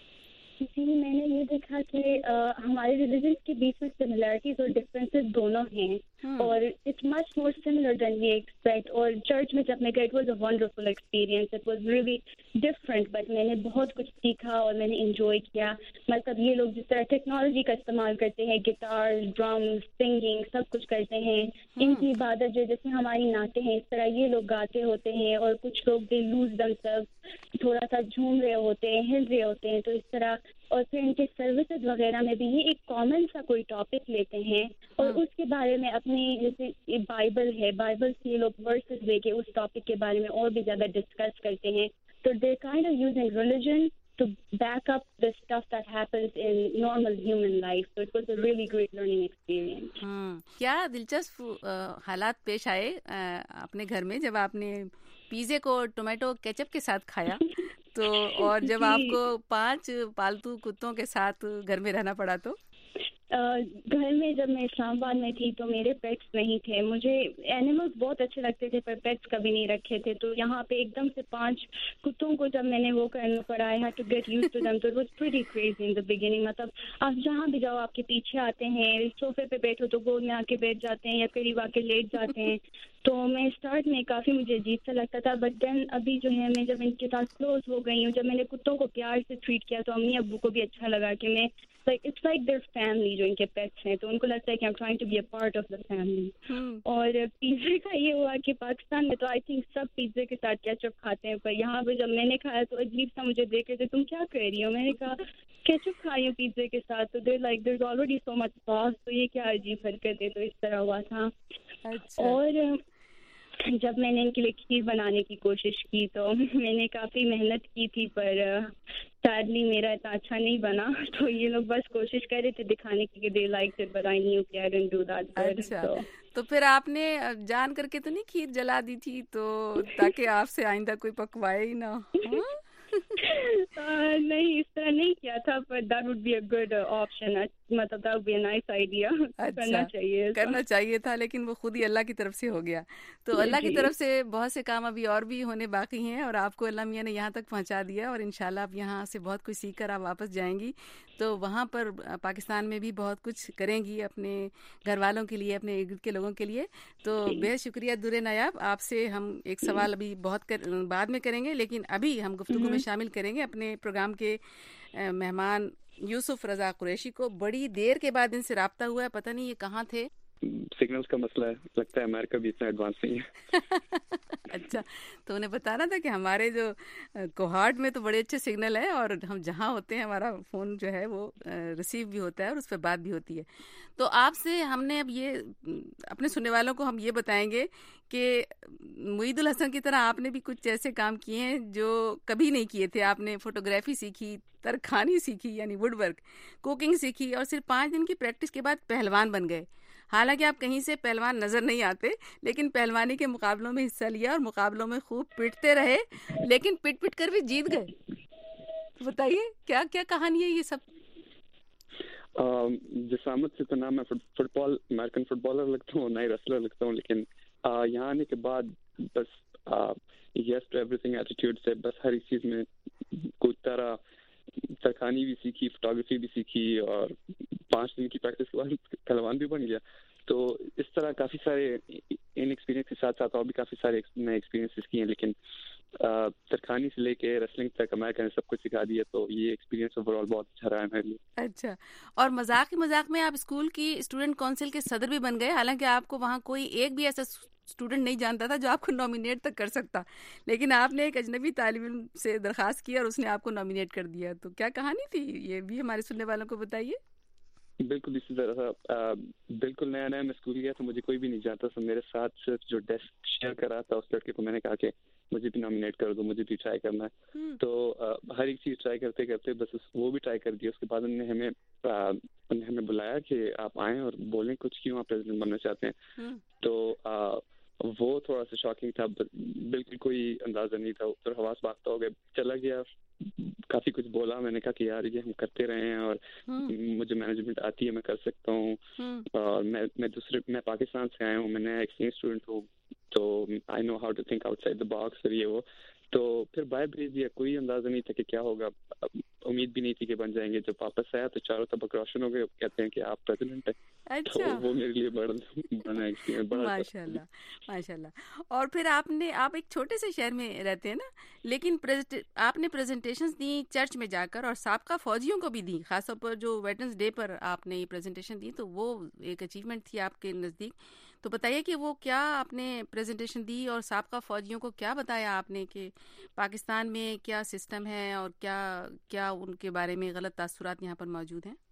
جی میں نے یہ دیکھا کہ ہمارے ریلیجنس کے بیچ میں سملیرٹیز اور ڈفرینسز دونوں ہیں اور it's much more similar than we expect. اور چرچ میں جب میں گئی it was a wonderful experience. It was really different but میں نے بہت کچھ سیکھا اور میں نے انجوائے کیا. مطلب یہ لوگ جس طرح ٹیکنالوجی کا استعمال کرتے ہیں, گٹار, ڈرمز, سنگنگ سب کچھ کرتے ہیں. ان کی عبادت جو جیسے ہماری نعتیں ہیں اس طرح یہ لوگ گاتے ہوتے ہیں اور کچھ لوگ دے لوز دم سیلف, تھوڑا سا جھوم رہے ہوتے ہیں, ہل رہے ہوتے ہیں. تو اس طرح اور پھر ان کے سروسز وغیرہ میں بھی یہ ایک کامن سا کوئی ٹاپک لیتے ہیں اور اس کے بارے میں اپنی جیسے بائبل ہے, بائبل سے یہ لوگ ورسز لے کے اس ٹاپک کے بارے میں اور بھی زیادہ ڈسکس کرتے ہیں. تو they kind of using religion to back up the stuff that happens in normal human life. So it was a really great learning experience. کیا دلچسپ حالات پیش آئے اپنے گھر میں جب آپ نے پیزے کو ٹومیٹو کیچپ کے ساتھ کھایا تو, اور جب آپ کو 5 پالتو کتوں کے ساتھ گھر میں رہنا پڑا تو؟ گھر میں جب میں اسلام آباد میں تھی تو میرے پیٹس نہیں تھے. مجھے اینیملز بہت اچھے لگتے تھے پر پیٹس کبھی نہیں رکھے تھے. تو یہاں پہ ایک دم سے 5 کتوں کو جب میں نے وہ کرنا پڑا, I had to get used to them. So it was pretty crazy in the beginning. مطلب آپ جہاں بھی جاؤ آپ کے پیچھے آتے ہیں, صوفے پہ بیٹھو تو گود میں آ کے بیٹھ جاتے ہیں یا قریب آ کے لیٹ جاتے ہیں. تو میں اسٹارٹ میں کافی مجھے عجیب سا لگتا تھا بٹ دین ابھی جو ہے میں جب ان کے ساتھ کلوز ہو گئی ہوں, جب میں نے کتوں کو پیار سے ٹریٹ کیا تو امی ابو کو بھی اچھا لگا کہ میں it's like their family جو ان کے پیٹس ہیں, تو ان کو لگتا ہے کہ I'm trying to be a part of the family. اور پیزے کا یہ ہوا کہ پاکستان میں تو آئی تھنک سب پیزے کے ساتھ کیچپ کھاتے ہیں, پر یہاں پہ جب میں نے کھایا تو عجیب سا مجھے دیکھ رہے تھے تم کیا کر رہی ہو. میں نے کہا کیچپ کھائی ہوں پیزے کے ساتھ. تو there's already so much sauce, تو یہ کیا عجیب حرکت ہے. تو اس طرح ہوا تھا. اور جب میں نے ان کے لیے کھیر بنانے کی کوشش کی تو میں نے کافی محنت کی تھی, پر سیڈلی میرا اتنا اچھا نہیں بنا. تو یہ لوگ بس کوشش کر رہے تھے دکھانے کی کہ they like it, but I knew کہ I don't do that good. اچھا, تو پھر آپ نے جان کر کے تو نہیں کھیر جلا دی تھی تو تاکہ آپ سے آئندہ کوئی پکوائے ہی نہ؟ نہیں, اس طرح نہیں کیا تھا, but that would be a good option. مطلب that would be a nice idea. کرنا چاہیے تھا, لیکن وہ خود ہی اللہ کی طرف سے ہو گیا. تو اللہ کی طرف سے بہت سے کام ابھی اور بھی ہونے باقی ہیں, اور آپ کو اللہ میاں نے یہاں تک پہنچا دیا, اور انشاءاللہ آپ یہاں سے بہت کچھ سیکھ کر آپ واپس جائیں گی. تو وہاں پر پاکستان میں بھی بہت کچھ کریں گی اپنے گھر والوں کے لیے, اپنے ارد کے لوگوں کے لیے. تو بہت شکریہ درِ نایاب. آپ سے ہم ایک سوال ابھی بہت بعد میں کریں گے, لیکن ابھی ہم گفتگو میں شامل کریں گے اپنے پروگرام کے مہمان یوسف رضا قریشی کو. بڑی دیر کے بعد ان سے رابطہ ہوا ہے, پتہ نہیں یہ کہاں تھے. سگنلز کا مسئلہ ہے, لگتا ہے امریکہ بھی اتنا ایڈوانس نہیں ہے. اچھا, تو انہیں بتانا تھا کہ ہمارے جو کوہارٹ میں تو بڑے اچھے سگنل ہے, اور ہم جہاں ہوتے ہیں ہمارا فون جو ہے وہ ریسیو بھی ہوتا ہے اور اس پہ بات بھی ہوتی ہے. تو آپ سے ہم نے اب یہ اپنے سننے والوں کو ہم یہ بتائیں گے کہ معید الحسن کی طرح آپ نے بھی کچھ ایسے کام کیے ہیں جو کبھی نہیں کیے تھے. آپ نے فوٹوگرافی سیکھی, ترکھانی سیکھی یعنی ووڈ ورک, کوکنگ سیکھی, اور صرف 5 دن کی پریکٹس کے بعد پہلوان بن گئے. حالانکہ آپ کہیں سے پہلوان نظر نہیں آتے, لیکن پہلوانی کے مقابلوں میں حصہ لیا اور مقابلوں میں خوب پٹتے رہے, لیکن پٹ کر بھی جیت گئے. بتائیے کیا کیا کہانی ہے یہ سب؟ جسامت سے تو نہ میں football American footballer لگتا ہوں, نہ ہی ریسلر لگتا ہوں, لیکن یہاں آنے کے بعد بس yes to everything attitude سے بس ہر ایک چیز میں کوئی طرح ترکھانی بھی سیکھی, فوٹوگرافی بھی سیکھی, اور 5 دن کی پریکٹس کے بعد پہلوان بھی بن گیا. تو اس طرح کافی سارے ان ایکسپیرینس کے ساتھ ساتھ اور بھی کافی سارے نئے ایکسپیرینسز کیے ہیں, لیکن ترکھانی سے لے کے ریسلنگ تک امریکہ نے سب کچھ سکھا دیا. تو یہ ایکسپیرینس اوور آل بہت اچھا رہا ہے میرے لیے. اچھا, اور مذاق میں آپ اسکول کی اسٹوڈنٹ کونسل کے صدر بھی بن گئے, حالانکہ آپ کو وہاں کوئی ایک بھی ایسا اسٹوڈنٹ نہیں جانتا تھا جو آپ کو نامینیٹ تک کر سکتا, لیکن آپ نے ایک اجنبی طالب علم سے درخواست کی اور اس نے آپ کو نامینیٹ کر دیا. تو کیا کہانی تھی, یہ بھی ہمارے سننے والوں کو بتائیے. بالکل اسی طرح بالکل نیا میں اسکول گیا تو مجھے کوئی بھی نہیں جانتا تھا. میرے ساتھ صرف جو ڈیسک شیئر کر رہا تھا اس لڑکے کو میں نے کہا کہ مجھے بھی نامینیٹ کر دو, مجھے بھی ٹرائی کرنا ہے. تو ہر ایک چیز ٹرائی کرتے کرتے بس وہ بھی ٹرائی کر دیا. اس کے بعد انہوں نے ہمیں بلایا کہ آپ آئیں اور بولیں کچھ کیوں آپ پریزیڈنٹ بننا چاہتے ہیں. تو وہ تھوڑا سا شاکنگ تھا, بالکل کوئی اندازہ نہیں تھا. پھر حواس باختہ ہو گئے, چلا گیا, کافی کچھ بولا. میں نے کہا کہ یار یہ ہم کرتے رہے ہیں اور مجھے مینجمنٹ آتی ہے, میں کر سکتا ہوں, اور میں پاکستان سے آیا ہوں, میں نیا ایکسچینج اسٹوڈنٹ ہوں, تو I know how to think outside the box. اور یہ وہ تو پھر باہر بھیج دیا. کوئی اندازہ نہیں تھا کہ کیا ہوگا, امید بھی نہیں تھی کہ بن جائیں گے. جب واپس آیا تو چاروں طرف روشن ہو گئے, کہتے ہیں کہ آپ پریزیڈنٹ ہیں. تو وہ میرے لیے بڑا ایکسپیرینس. ماشاء اللہ. اور پھر آپ ایک چھوٹے سے شہر میں رہتے ہیں نا, لیکن آپ نے پریزنٹیشنز دی چرچ میں جا کر, اور سابقہ فوجیوں کو بھی دی, خاص طور پر جو ویٹرنز ڈے پر آپ نے یہ پریزنٹیشن دی, تو وہ ایک اچیومنٹ تھی آپ کے نزدیک. تو بتائیے کہ وہ کیا آپ نے پریزنٹیشن دی, اور سابقہ فوجیوں کو کیا بتایا آپ نے کہ پاکستان میں کیا سسٹم ہے, اور کیا ان کے بارے میں غلط تاثرات یہاں پر موجود ہیں.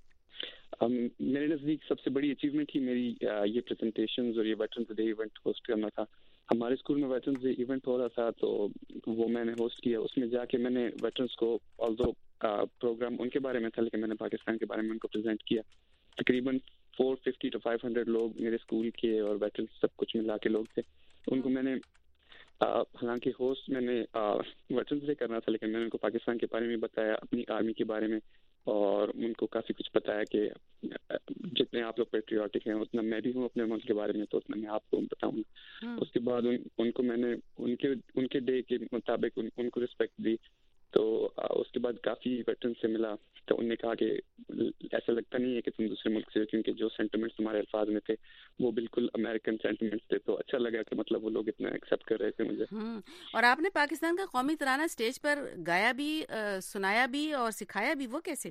میرے نزدیک سب سے بڑی اچیومنٹ ہی میری یہ پریزنٹیشنز اور یہ ویٹرنز ڈے ایونٹ ہوسٹ کرنا تھا. ہمارے اسکول میں ویٹرنز ڈے ایونٹ ہو رہا تھا, تو وہ میں نے ہوسٹ کیا. اس میں جا کے میں نے ویٹرنز کو, آلدو پروگرام ان کے بارے میں تھا, لیکن میں نے پاکستان کے بارے میں ان کو پریزنٹ کیا. تقریباً 450 to 500 لوگ میرے اسکول کے اور ویٹرنز سب کچھ ملا کے لوگ تھے. ان کو میں نے حالانکہ ہوسٹ میں نے ویٹرنز ڈے کرنا تھا, لیکن میں نے ان کو پاکستان کے بارے میں بتایا, اپنی آرمی کے بارے میں, اور ان کو کافی کچھ بتایا کہ جتنے آپ لوگ پیٹریوٹک ہیں اتنا میں بھی ہوں اپنے ملک کے بارے میں, تو اتنا میں آپ کو بتاؤں. اس کے بعد ان کو میں نے ان کے ڈے کے مطابق ان کو رسپیکٹ دی. تو اس کے بعد کافی ویٹرن سے ملا, تو انہوں نے کہا کہ ایسا لگتا نہیں ہے کہ تم دوسرے ملک سے, کیونکہ جو سینٹیمنٹس تمہارے الفاظ میں تھے وہ بالکل امریکن سینٹیمنٹس تھے. تو اچھا لگا کہ مطلب وہ لوگ اتنا ایکسیپٹ کر رہے تھے مجھے. اور آپ نے پاکستان کا قومی ترانہ اسٹیج پر گایا بھی, سنایا بھی اور سکھایا بھی, وہ کیسے؟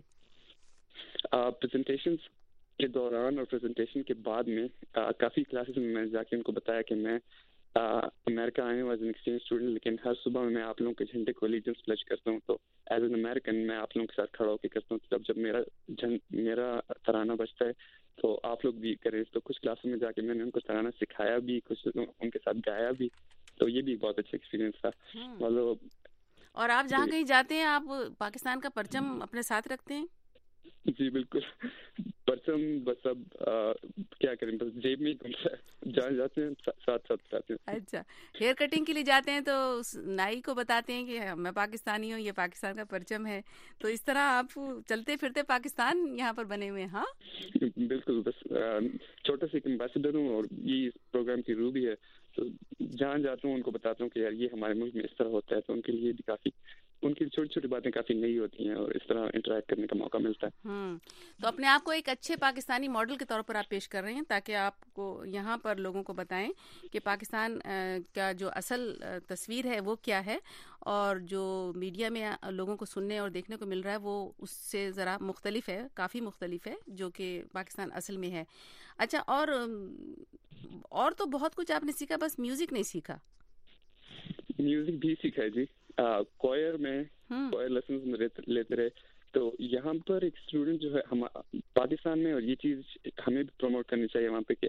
پریزنٹیشنز کے دوران اور پریزنٹیشن کے بعد میں کافی کلاسز میں جا کے ان کو بتایا کہ میں امریکہ آیا ہوں ایز این ایکسچینج اسٹوڈنٹ, لیکن ہر صبح میں آپ لوگوں کے جھنڈے کو الیجنس پلیج کرتا ہوں. تو ایز این امریکن میں آپ لوگوں کے ساتھ کھڑا ہو کے کرتا ہوں. تب جب میرا ترانہ بجتا ہے تو آپ لوگ بھی کریں. تو کچھ کلاسوں میں جا کے میں نے ان کو ترانا سکھایا بھی, کچھ ان کے ساتھ گایا بھی, تو یہ بھی بہت اچھا ایکسپیرینس تھا. مطلب اور آپ جہاں کہیں جاتے ہیں آپ پاکستان کا پرچم اپنے ساتھ رکھتے ہیں؟ جی بالکل, پرچم بس اب کیا کریں, بس جیب میں ہی جہاں جاتے ہیں ساتھ جاتے ہیں. اچھا, ہیئر کٹنگ کے لیے جاتے ہیں تو نائی کو بتاتے ہیں کہ میں پاکستانی ہوں, یہ پاکستان کا پرچم ہے, تو اس طرح آپ چلتے پھرتے پاکستان یہاں پر بنے ہوئے ہیں. ہاں بالکل, بس چھوٹا سا ایک امبیسڈر ہوں اور یہ اس پروگرام کی روح بھی ہے. تو جہاں جاتا ہوں ان کو بتاتا ہوں کہ یار یہ ہمارے ملک میں اس طرح ہوتا ہے, تو ان کے لیے بھی کافی, ان کی چھوٹی چھوٹی باتیں کافی نئی ہوتی ہیں اور اس طرح انٹریکٹ کرنے کا موقع ملتا ہے. تو اپنے آپ کو ایک اچھے پاکستانی ماڈل کے طور پر آپ پیش کر رہے ہیں تاکہ آپ کو یہاں پر لوگوں کو بتائیں کہ پاکستان کا جو اصل تصویر ہے وہ کیا ہے, اور جو میڈیا میں لوگوں کو سننے اور دیکھنے کو مل رہا ہے وہ اس سے ذرا مختلف ہے, کافی مختلف ہے, جو کہ پاکستان اصل میں ہے. اچھا, اور تو بہت کچھ آپ نے سیکھا, بس میوزک نہیں سیکھا؟ میوزک بھی سیکھا ہے جی, کوئر میں کوئر لیسنز میں لیتے رہے. تو یہاں پر ایک اسٹوڈنٹ جو ہے پاکستان میں, اور یہ چیز ہمیں بھی پروموٹ کرنی چاہیے وہاں پہ کہ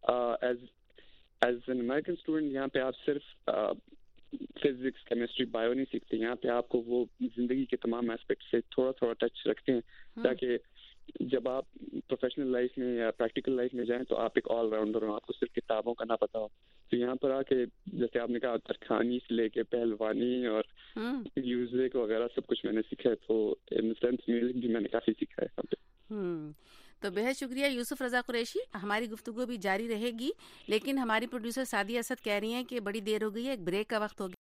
ایز این امیریکن اسٹوڈنٹ یہاں پہ آپ صرف فزکس, کیمسٹری, بایو نہیں سیکھتے. یہاں پہ آپ کو وہ زندگی کے تمام ایسپیکٹ سے تھوڑا تھوڑا ٹچ رکھتے ہیں, تاکہ جب آپ پروفیشنل لائف میں یا پریکٹیکل لائف میں جائیں تو آپ ایک آل راؤنڈر ہوں, آپ کو صرف کتابوں کا نہ پتا ہو. تو یہاں پر آ کے جیسے آپ نے کہا ترکھانی سے لے کے پہلوانی اور میوزک وغیرہ سب کچھ میں نے سیکھا ہے. تو ان سینس میوزک بھی میں نے کافی سیکھا ہے یہاں پہ. تو بہت شکریہ یوسف رضا قریشی. ہماری گفتگو بھی جاری رہے گی, لیکن ہماری پروڈیوسر سعدیہ اسد کہہ رہی ہیں کہ بڑی دیر ہو گئی ہے, ایک بریک کا وقت ہو گیا.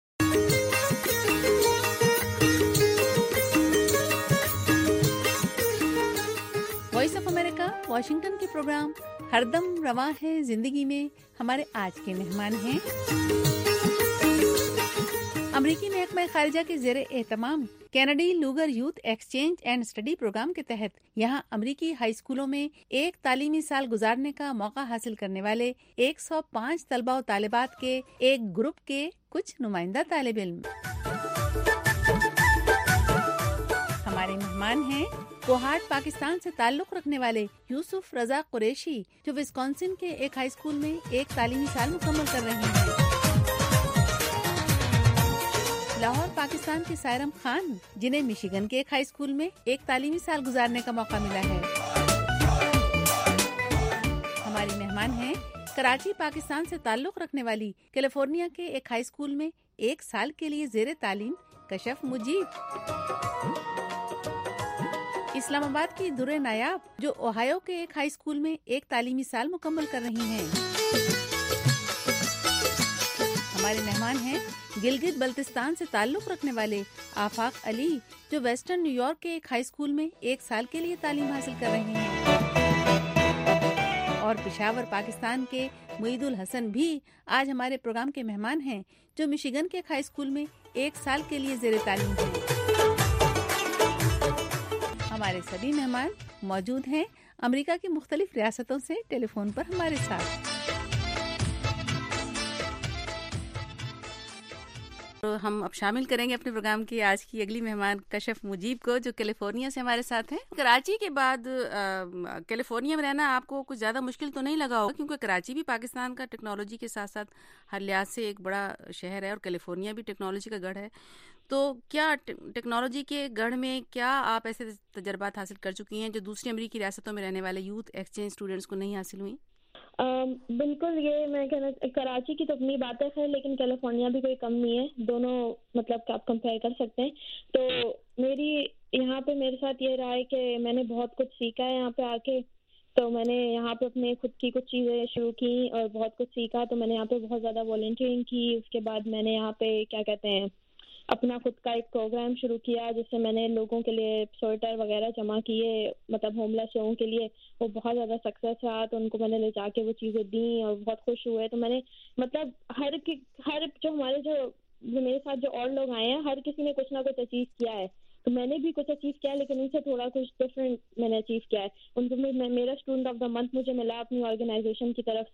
وائس آف امریکہ واشنگٹن کے پروگرام ہر دم رواں ہے زندگی میں ہمارے آج کے مہمان ہیں امریکی محکمہ خارجہ کے زیر اہتمام Kennedy Lugar youth exchange and study programme کے تحت یہاں امریکی ہائی اسکولوں میں ایک تعلیمی سال گزارنے کا موقع حاصل کرنے والے 105 طلبہ و طالبات کے ایک گروپ کے کچھ نمائندہ طالب علم ہمارے مہمان ہیں. کوہاٹ پاکستان سے تعلق رکھنے والے یوسف رضا قریشی, جو وسکونسن کے ایک ہائی اسکول میں ایک تعلیمی سال مکمل کر رہے ہیں. لاہور پاکستان کے سائرم خان, جنہیں مشیگن کے ایک ہائی اسکول میں ایک تعلیمی سال گزارنے کا موقع ملا ہے. ہماری مہمان ہیں کراچی پاکستان سے تعلق رکھنے والی کیلیفورنیا کے ایک ہائی اسکول میں ایک سال کے لیے زیر تعلیم کشف مجیب. اسلام آباد کی درے نایاب, جو اوہایو کے ایک ہائی اسکول میں ایک تعلیمی سال مکمل کر رہی ہیں. ہمارے مہمان ہیں گلگت بلتستان سے تعلق رکھنے والے آفاق علی, جو ویسٹرن نیو یارک کے ایک ہائی اسکول میں ایک سال کے لیے تعلیم حاصل کر رہے ہیں. اور پشاور پاکستان کے معید الحسن بھی آج ہمارے پروگرام کے مہمان ہیں, جو مشیگن کے ایک ہائی اسکول میں ایک سال کے لیے زیر تعلیم ہیں. ہمارے سبھی مہمان موجود ہیں امریکہ کی مختلف ریاستوں سے ٹیلی فون پر ہمارے ساتھ. ہم اب شامل کریں گے اپنے پروگرام کی آج کی اگلی مہمان کشف مجیب کو, جو کیلیفورنیا سے ہمارے ساتھ ہیں. کراچی کے بعد کیلیفورنیا میں رہنا آپ کو کچھ زیادہ مشکل تو نہیں لگا ہوگا, کیونکہ کراچی بھی پاکستان کا ٹیکنالوجی کے ساتھ ساتھ ہر لحاظ سے ایک بڑا شہر ہے, اور کیلیفورنیا بھی ٹیکنالوجی کا گڑھ ہے. تو کیا ٹیکنالوجی کے گڑھ میں کیا آپ ایسے تجربات حاصل کر چکی ہیں جو دوسری امریکی ریاستوں میں رہنے والے یوتھ ایکسچینج اسٹوڈینٹس کو نہیں حاصل ہوئی؟ بالکل, یہ میں کہنا کراچی کی تو اپنی باتیں ہے, لیکن کیلیفورنیا بھی کوئی کم نہیں ہے. دونوں مطلب کہ آپ کمپیئر کر سکتے ہیں. تو میری یہاں پہ میرے ساتھ یہ رہا ہے کہ میں نے بہت کچھ سیکھا ہے یہاں پہ آ کے. تو میں نے یہاں پہ اپنے خود کی کچھ چیزیں شروع کی اور بہت کچھ سیکھا. تو میں نے یہاں پہ بہت زیادہ والنٹیئرنگ کی. اس کے بعد میں نے یہاں پہ کیا کہتے ہیں اپنا خود کا ایک پروگرام شروع کیا, جس سے میں نے لوگوں کے لیے سویٹر وغیرہ جمع کیے, مطلب ہوم لیس لوگوں کے لیے. وہ بہت زیادہ سکسیس رہا, تو ان کو میں نے لے جا کے وہ چیزیں دیں اور بہت خوش ہوئے. تو میں نے مطلب ہر جو ہمارے جو میرے ساتھ جو اور لوگ آئے ہیں, ہر کسی نے کچھ نہ کچھ اچیو کیا ہے. تو میں نے بھی کچھ اچیو کیا ہے, لیکن ان سے تھوڑا کچھ ڈفرینٹ میں نے اچیو کیا ہے. ان کو میرا اسٹوڈنٹ آف دا منتھ مجھے ملا اپنی آرگنائزیشن کی طرف سے.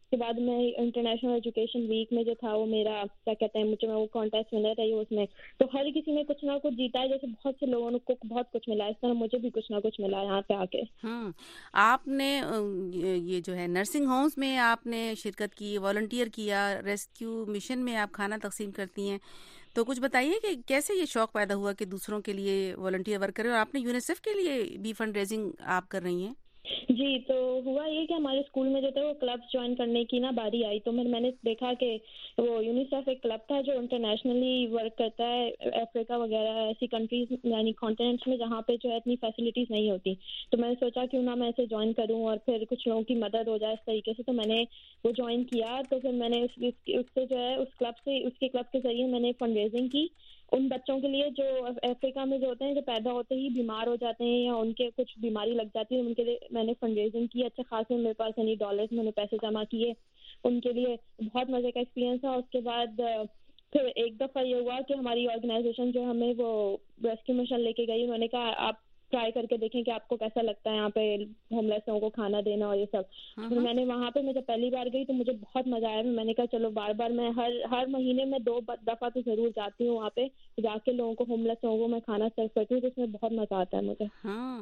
کے بعد میں انٹرنیشنل ایجوکیشن ویک میں جو تھا وہ میرا کیا کہتے ہیں مجھے میں وہ کانٹیسٹ ونر رہی ہوں اس میں. تو ہر کسی نے کچھ نہ کچھ جیتا ہے, جیسے بہت سے لوگوں کو بہت کچھ ملا, اس طرح مجھے بھی کچھ نہ کچھ ملا یہاں پہ آ کے. آپ نے یہ جو ہے نرسنگ ہومز میں آپ نے شرکت کی, والنٹیئر کیا, ریسکیو مشن میں آپ کھانا تقسیم کرتی ہیں, تو کچھ بتائیے کہ کیسے یہ شوق پیدا ہوا کہ دوسروں کے لیے والنٹیئر ورک کریں, اور آپ نے یونیسیف کے لیے بھی فنڈ ریزنگ آپ کر رہی ہیں. جی, تو ہوا یہ کہ ہمارے اسکول میں جو تھے وہ کلبس جوائن کرنے کی نا باری آئی, تو میں نے دیکھا کہ وہ یونیسیف ایک کلب تھا جو انٹرنیشنلی ورک کرتا ہے افریقہ وغیرہ ایسی کنٹریز یعنی کانٹیننٹس میں جہاں پہ جو ہے اتنی فیسلٹیز نہیں ہوتی. تو میں نے سوچا کیوں نہ میں اسے جوائن کروں اور پھر کچھ لوگوں کی مدد ہو جائے اس طریقے سے. تو میں نے وہ جوائن کیا, تو پھر میں نے اس سے جو ہے اس کے کلب کے ذریعے میں نے فنڈ ریزنگ کی ان بچوں کے لیے جو افریقہ میں جو ہوتے ہیں, جو پیدا ہوتے ہی بیمار ہو جاتے ہیں یا ان کے کچھ بیماری لگ جاتی ہے, ان کے لیے میں نے فنڈ ریزنگ کی. اچھے خاصے میرے پاس یعنی ڈالرز میں نے پیسے جمع کیے ان کے لیے. بہت مزے کا ایکسپیرینس تھا. اس کے بعد پھر ایک دفعہ یہ ہوا کہ ہماری آرگنائزیشن جو ہمیں وہ ریسکیو مشن لے کے گئی, انہوں نے کہا آپ ٹرائی کر کے دیکھیں کہ آپ کو کیسا لگتا ہے یہاں پہ ہوم لیس لوگوں کو کھانا دینا اور یہ سب. پھر میں نے وہاں پہ میں جب پہلی بار گئی تو مجھے بہت مزہ آیا. میں نے کہا چلو بار بار میں ہر مہینے میں 2 دفعہ تو ضرور جاتی ہوں وہاں پہ, جا کے لوگوں کو ہوم لیس لوگوں کو میں کھانا سرو کرتی ہوں, تو اس میں بہت مزہ آتا ہے مجھے.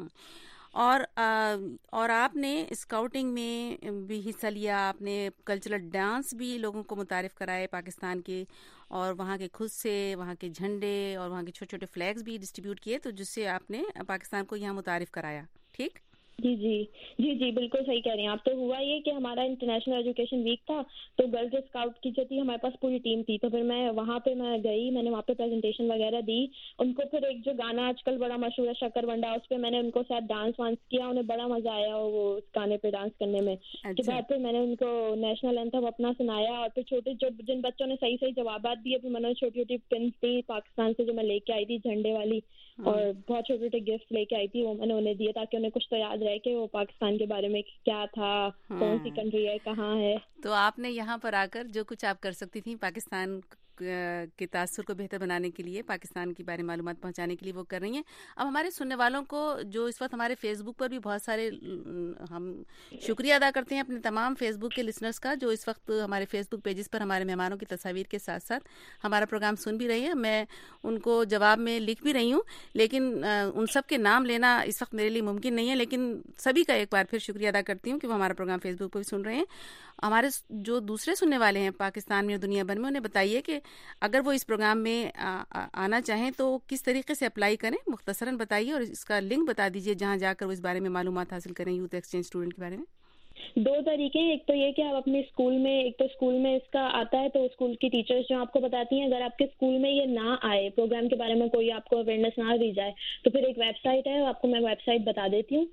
اور آپ نے اسکاؤٹنگ میں بھی حصہ لیا, آپ نے کلچرل ڈانس بھی لوگوں کو متعارف کرائے پاکستان کے, اور وہاں کے خود سے وہاں کے جھنڈے اور وہاں کے چھوٹے چھوٹے فلیگز بھی ڈسٹریبیوٹ کیے, تو جس سے آپ نے پاکستان کو یہاں متعارف کرایا. ٹھیک, جی بالکل صحیح کہہ رہی ہیں آپ. تو ہوا یہ کہ ہمارا انٹرنیشنل ایجوکیشن ویک تھا, تو گرلز اسکاؤٹ کی جو تھی ہمارے پاس پوری ٹیم تھی. تو پھر میں وہاں پہ میں گئی, میں نے وہاں پہ پریزنٹیشن وغیرہ دی ان کو. پھر ایک جو گانا آج کل بڑا مشہور ہے شکر ونڈا, اس پہ میں نے ان کو ساتھ ڈانس وانس کیا, انہیں بڑا مزہ آیا وہ اس گانے پہ ڈانس کرنے میں. اس کے بعد پھر میں نے ان کو نیشنل اینتھم اپنا سنایا, اور پھر چھوٹے جن بچوں نے صحیح جوابات دیے پھر میں نے چھوٹی چھوٹی پنس دی پاکستان سے جو میں لے کے آئی تھی جھنڈے والی, اور بہت چھوٹے چھوٹے گفٹ لے کے آئی تھی, وہ میں نے انہیں دیے تاکہ انہیں کچھ تو یاد رہے کہ وہ پاکستان کے بارے میں کیا تھا, کون سی کنٹری ہے, کہاں ہے. تو آپ نے یہاں پر آ کر جو کچھ آپ کر سکتی تھیں پاکستان کے تاثر کو بہتر بنانے کے لیے, پاکستان کے بارے میں معلومات پہنچانے کے لیے وہ کر رہی ہیں. اب ہمارے سننے والوں کو جو اس وقت ہمارے فیس بک پر بھی بہت سارے, ہم شکریہ ادا کرتے ہیں اپنے تمام فیس بک کے لسنرز کا جو اس وقت ہمارے فیس بک پیجز پر ہمارے مہمانوں کی تصاویر کے ساتھ ساتھ ہمارا پروگرام سن بھی رہے ہیں. میں ان کو جواب میں لکھ بھی رہی ہوں, لیکن ان سب کے نام لینا اس وقت میرے لیے ممکن نہیں ہے, لیکن سبھی کا ایک بار پھر شکریہ ادا کرتی ہوں کہ وہ ہمارا پروگرام فیس بک پہ بھی سن رہے ہیں. ہمارے جو دوسرے سننے والے ہیں پاکستان میں اور دنیا بھر میں, انہیں بتائیے کہ اگر وہ اس پروگرام میں آنا چاہیں تو کس طریقے سے اپلائی کریں, مختصراً بتائیے, اور اس کا لنک بتا دیجیے جہاں جا کر وہ اس بارے میں معلومات حاصل کریں یوتھ ایکسچینج اسٹوڈنٹ کے بارے میں. 2 طریقے ہیں. ایک تو یہ کہ آپ اپنے اسکول میں, ایک تو اسکول میں اس کا آتا ہے تو اسکول کی ٹیچرز جو آپ کو بتاتی ہیں. اگر آپ کے اسکول میں یہ نہ آئے, پروگرام کے بارے میں کوئی آپ کو اویئرنیس نہ دی جائے, تو پھر ایک ویب سائٹ ہے, آپ کو میں ویب سائٹ بتا دیتی ہوں,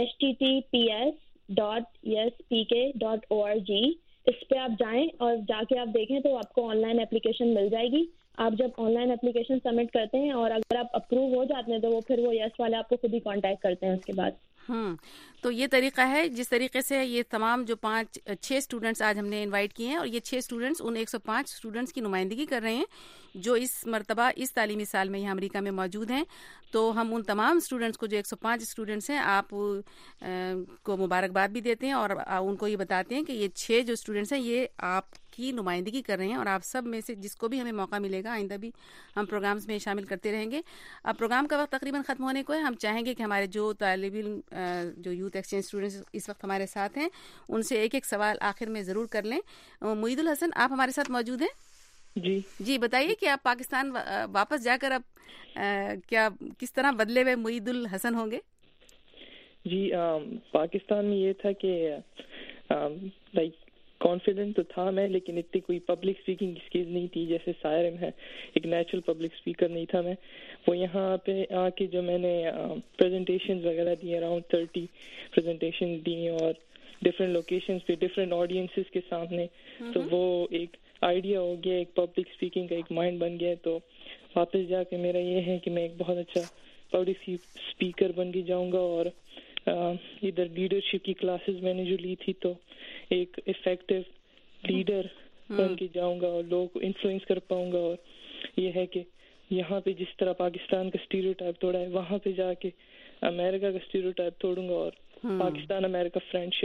https.espk.org. اس پہ آپ جائیں اور جا کے آپ دیکھیں تو آپ کو آن لائن اپلیکیشن مل جائے گی. آپ جب آن لائن اپلیکیشن سبمٹ کرتے ہیں اور اگر آپ اپروو ہو جاتے ہیں تو وہ پھر وہ یس والے آپ کو خود ہی کانٹیکٹ کرتے ہیں اس کے بعد. تو یہ طریقہ ہے جس طریقے سے یہ تمام جو 6 اسٹوڈنٹس آج ہم نے انوائٹ کیے ہیں, اور یہ 6 اسٹوڈنٹس ان 105 اسٹوڈنٹس کی نمائندگی کر رہے ہیں جو اس مرتبہ اس تعلیمی سال میں یہاں امریکہ میں موجود ہیں. تو ہم ان تمام اسٹوڈنٹس کو جو 105 اسٹوڈنٹس ہیں آپ کو مبارکباد بھی دیتے ہیں, اور ان کو یہ بتاتے ہیں کہ یہ 6 جو اسٹوڈنٹس ہیں یہ آپ کی نمائندگی کر رہے ہیں, اور آپ سب میں سے جس کو بھی ہمیں موقع ملے گا آئندہ بھی ہم پروگرامز میں شامل کرتے رہیں گے. اب پروگرام کا وقت تقریباً ختم ہونے کو ہے. ہم چاہیں گے کہ ہمارے جو طالب علم جو یوتھ ایکسچینج اسٹوڈنٹس اس وقت ہمارے ساتھ ہیں ان سے ایک سوال آخر میں ضرور کر لیں. معید الحسن, آپ ہمارے ساتھ موجود ہیں؟ جی بتائیے کہ آپ پاکستان واپس جا کر اب کیا کس طرح بدلے ہوئے معید الحسن ہوں گے؟ جی پاکستان میں یہ تھا کہ لائک کانفیڈنٹ تو تھا میں, لیکن اتنی کوئی پبلک اسپیکنگ اسکلز نہیں تھی جیسے سائرم ہے, ایک نیچرل پبلک اسپیکر نہیں تھا میں. وہ یہاں پہ آ کے جو میں نے پریزنٹیشنز وغیرہ دی, اراؤنڈ 30 پریزنٹیشن دی, اور ڈفرینٹ لوکیشنز پہ ڈفرینٹ آڈینسز کے سامنے, تو وہ ایک آئیڈیا ہو گیا, ایک پبلک اسپیکنگ کا ایک مائنڈ بن گیا. تو واپس جا کے میرا یہ ہے کہ میں ایک بہت اچھا پبلک اسپیکر بن کے جاؤں گا, اور ادھر لیڈرشپ کی کلاسز میں نے جو لی تھی تو ایک افیکٹو لیڈر بن کے جاؤں گا اور لوگوں کو انفلوئنس کر پاؤں گا. اور یہ ہے کہ یہاں پہ جس طرح پاکستان کا اسٹیریوٹائپ توڑا ہے, وہاں پہ جا کے امریکہ کا اسٹیریوٹائپ توڑوں گا, اور پاکستان امریکہ فرینڈشپ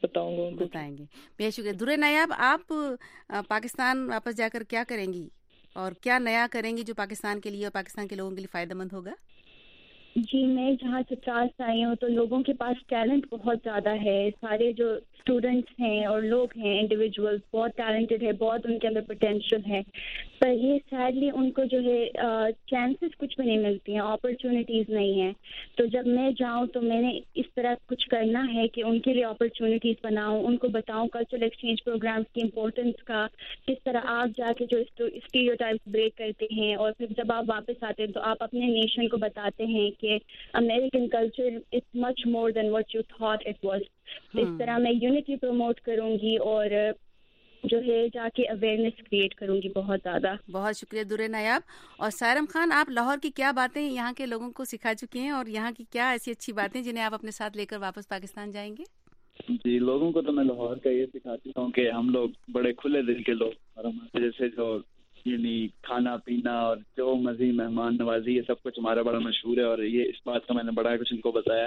بتاؤں گا उनको. بتائیں گے. بہت شکریہ. درے نایاب, آپ پاکستان واپس جا کر کیا کریں گی اور کیا نیا کریں گی جو پاکستان کے لیے اور پاکستان کے لوگوں کے لیے فائدہ مند ہوگا؟ جی میں جہاں سے 4 سے آئی ہوں تو لوگوں کے پاس ٹیلنٹ بہت زیادہ ہے. سارے جو اسٹوڈنٹس ہیں اور لوگ ہیں انڈیویجولس بہت ٹیلنٹڈ ہے, بہت ان کے اندر پوٹینشیل ہے, پر یہ سیڈلی ان کو جو ہے چانسز کچھ بھی نہیں ملتی ہیں, اپرچونیٹیز نہیں ہیں. تو جب میں جاؤں تو میں نے اس طرح کچھ کرنا ہے کہ ان کے لیے اپرچونیٹیز بناؤں, ان کو بتاؤں کلچرل ایکسچینج پروگرامس کی امپورٹنس کا, کس طرح آپ جا کے جو اسٹیریوٹائپس بریک کرتے ہیں اور پھر جب آپ واپس آتے ہیں تو آپ اپنے نیشن کو بتاتے ہیں کہ American culture is much more than what you thought it was. اس طرح میں یونٹی پروموٹ کروں گی اور جو ہے جا کے اویئرنیس کریٹ کروں گی بہت زیادہ. بہت شکریہ درے نایاب. اور سائرم خان, آپ لاہور کی کیا باتیں یہاں کے لوگوں کو سکھا چکے ہیں اور یہاں کی کیا ایسی اچھی باتیں جنہیں آپ اپنے ساتھ لے کر واپس پاکستان جائیں گے؟ جی لوگوں کو تو میں لاہور کا یہ سکھا چکا ہوں کہ ہم لوگ بڑے کھلے دل کے لوگ, اور ہمارے جیسے جو یعنی کھانا پینا اور جو مزید مہمان نوازی یہ سب کچھ ہمارا بڑا مشہور ہے, اور یہ اس بات کا میں نے بڑا کچھ ان کو بتایا.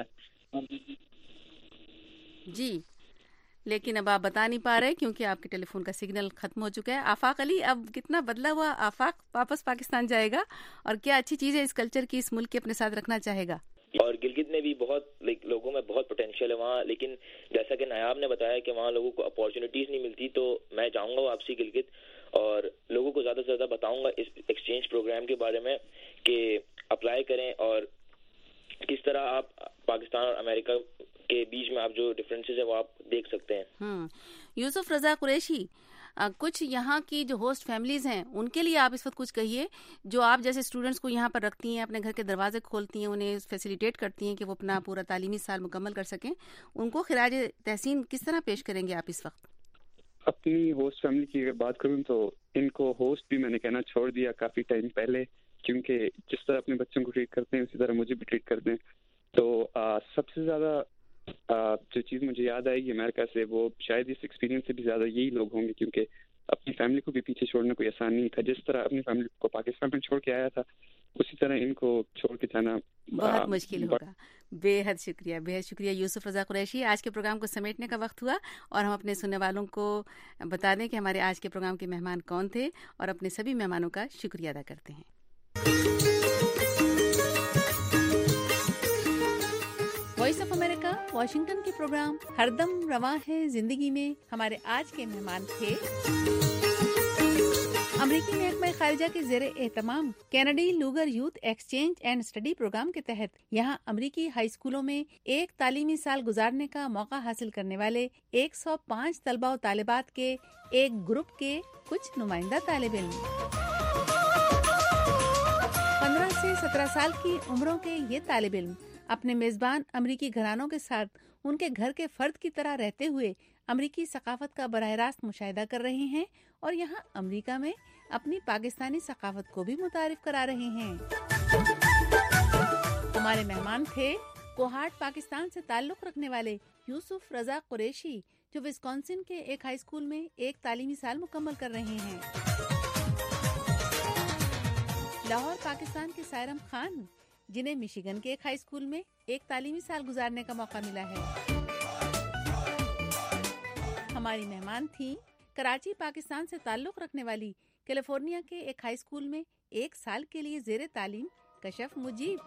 جی لیکن اب آپ بتا نہیں پا رہے کیونکہ آپ کے ٹیلی فون کا سگنل ختم ہو چکا ہے. آفاق علی, اب کتنا بدلا ہوا آفاق واپس پاکستان جائے گا اور کیا اچھی چیز ہے اس کلچر کی اس ملک کے اپنے ساتھ رکھنا چاہے گا؟ اور گلگت میں بھی بہت لوگوں میں بہت پوٹینشیل ہے وہاں, لیکن جیسا کہ نایاب نے بتایا کہ وہاں لوگوں کو اپارچونیٹیز نہیں ملتی, تو میں جاؤں گا واپسی گلگت اور لوگوں کو زیادہ سے زیادہ بتاؤں گا اس ایکسچینج پروگرام کے بارے میں کہ اپلائی کریں اور کس طرح آپ پاکستان اور امریکہ کے بیچ میں آپ جو ڈفرینسز ہیں وہ آپ دیکھ سکتے ہیں. یوسف رضا قریشی, کچھ یہاں کی جو ہوسٹ فیملیز ہیں ان کے لیے آپ اس وقت کچھ کہیے جو آپ جیسے اسٹوڈنٹس کو یہاں پر رکھتی ہیں, اپنے گھر کے دروازے کھولتی ہیں, انہیں فیسیلیٹیٹ کرتی ہیں کہ وہ اپنا پورا تعلیمی سال مکمل کر سکیں, ان کو خراج تحسین کس طرح پیش کریں گے آپ اس وقت؟ اپنی ہوسٹ فیملی کی بات کروں تو ان کو ہوسٹ بھی میں نے کہنا چھوڑ دیا کافی ٹائم پہلے, کیونکہ جس طرح اپنے بچوں کو ٹریٹ کرتے ہیں اسی طرح مجھے بھی ٹریٹ کرتے ہیں. تو سب سے زیادہ جو چیز مجھے یاد آئے گی امریکہ سے وہ شاید اس ایکسپیرینس سے بھی زیادہ یہی لوگ ہوں گے, کیونکہ اپنی فیملی کو بھی پیچھے چھوڑنا کوئی آسان نہیں تھا. جس طرح اپنی فیملی کو پاکستان میں چھوڑ کے آیا تھا اسی طرح ان کو چھوڑ کے جانا بہت مشکل ہوگا. بے حد شکریہ, بے حد شکریہ یوسف رضا قریشی. آج کے پروگرام کو سمیٹنے کا وقت ہوا اور ہم اپنے سننے والوں کو بتا دیں کہ ہمارے آج کے پروگرام کے مہمان کون تھے اور اپنے سبھی مہمانوں کا شکریہ ادا کرتے ہیں. وائس آف امریکہ واشنگٹن کے پروگرام ہر دم رواں ہے زندگی میں ہمارے آج کے مہمان تھے امریکی محکمہ خارجہ کے زیر اہتمام Kennedy Lugar youth exchange and study programme کے تحت یہاں امریکی ہائی اسکولوں میں ایک تعلیمی سال گزارنے کا موقع حاصل کرنے والے 105 طلباء و طالبات کے ایک گروپ کے کچھ نمائندہ طالب علم. 15 سے 17 سال کی عمروں کے یہ طالب علم اپنے میزبان امریکی گھرانوں کے ساتھ ان کے گھر کے فرد کی طرح رہتے ہوئے امریکی ثقافت کا براہ راست مشاہدہ کر رہے ہیں اور یہاں امریکہ میں اپنی پاکستانی ثقافت کو بھی متعارف کرا رہے ہیں. ہمارے مہمان تھے کوہاٹ پاکستان سے تعلق رکھنے والے یوسف رضا قریشی جو وسکونسن کے ایک ہائی اسکول میں ایک تعلیمی سال مکمل کر رہے ہیں. لاہور پاکستان کے سائرم خان جنہیں مشیگن کے ایک ہائی اسکول میں ایک تعلیمی سال گزارنے کا موقع ملا ہے. ہماری مہمان تھیں کراچی پاکستان سے تعلق رکھنے والی کیلیفورنیا کے ایک ہائی اسکول میں ایک سال کے لیے زیر تعلیم کشف مجیب.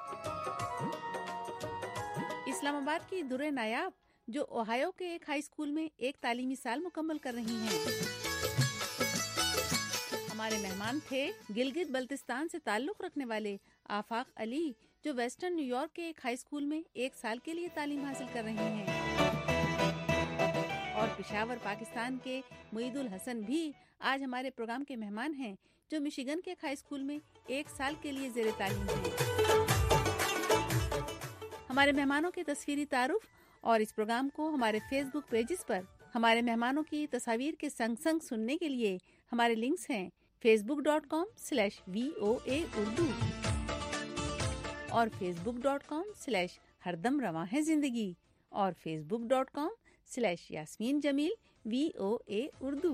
اسلام آباد کی درے نایاب جو اوہایو کے ایک ہائی اسکول میں ایک تعلیمی سال مکمل کر رہی ہیں. ہمارے مہمان تھے گلگت بلتستان سے تعلق رکھنے والے آفاق علی جو ویسٹرن نیو یارک کے ایک ہائی اسکول میں ایک سال کے لیے تعلیم حاصل کر رہے ہیں. اور پشاور پاکستان کے معید الحسن بھی آج ہمارے پروگرام کے مہمان ہیں جو مشیگن کے ایک ہائی اسکول میں ایک سال کے لیے زیر تعلیم ہیں. ہمارے مہمانوں کے تصویری تعارف اور اس پروگرام کو ہمارے فیس بک پیجز پر ہمارے مہمانوں کی تصاویر کے سنگ سنگ سننے کے لیے ہمارے لنکس ہیں facebook.com/VOA Urdu اور facebook.com/ہردم رواں ہے زندگی اور facebook.com/یاسمین جمیل VOA Urdu.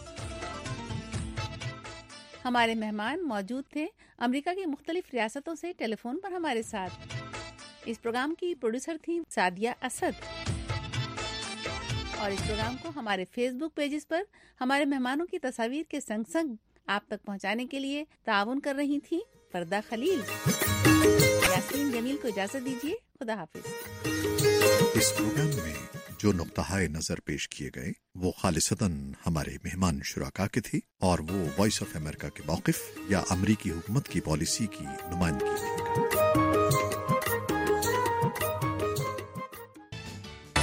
ہمارے مہمان موجود تھے امریکہ کی مختلف ریاستوں سے ٹیلی فون پر ہمارے ساتھ. اس پروگرام کی پروڈیوسر تھی سعدیہ اسد اور اس پروگرام کو ہمارے فیس بک پیجز پر ہمارے مہمانوں کی تصاویر کے سنگ سنگ آپ تک پہنچانے کے لیے تعاون کر رہی تھی فردہ خلیل. یاسمین جمیل کو اجازت دیجیے. خدا حافظ. اس پروگرام میں جو نقطہ نظر پیش کیے گئے وہ خالصتاً ہمارے مہمان شرکا کے تھے اور وہ وائس آف امریکہ کے موقف یا امریکی حکومت کی پالیسی کی نمائندگی نہیں کرتے.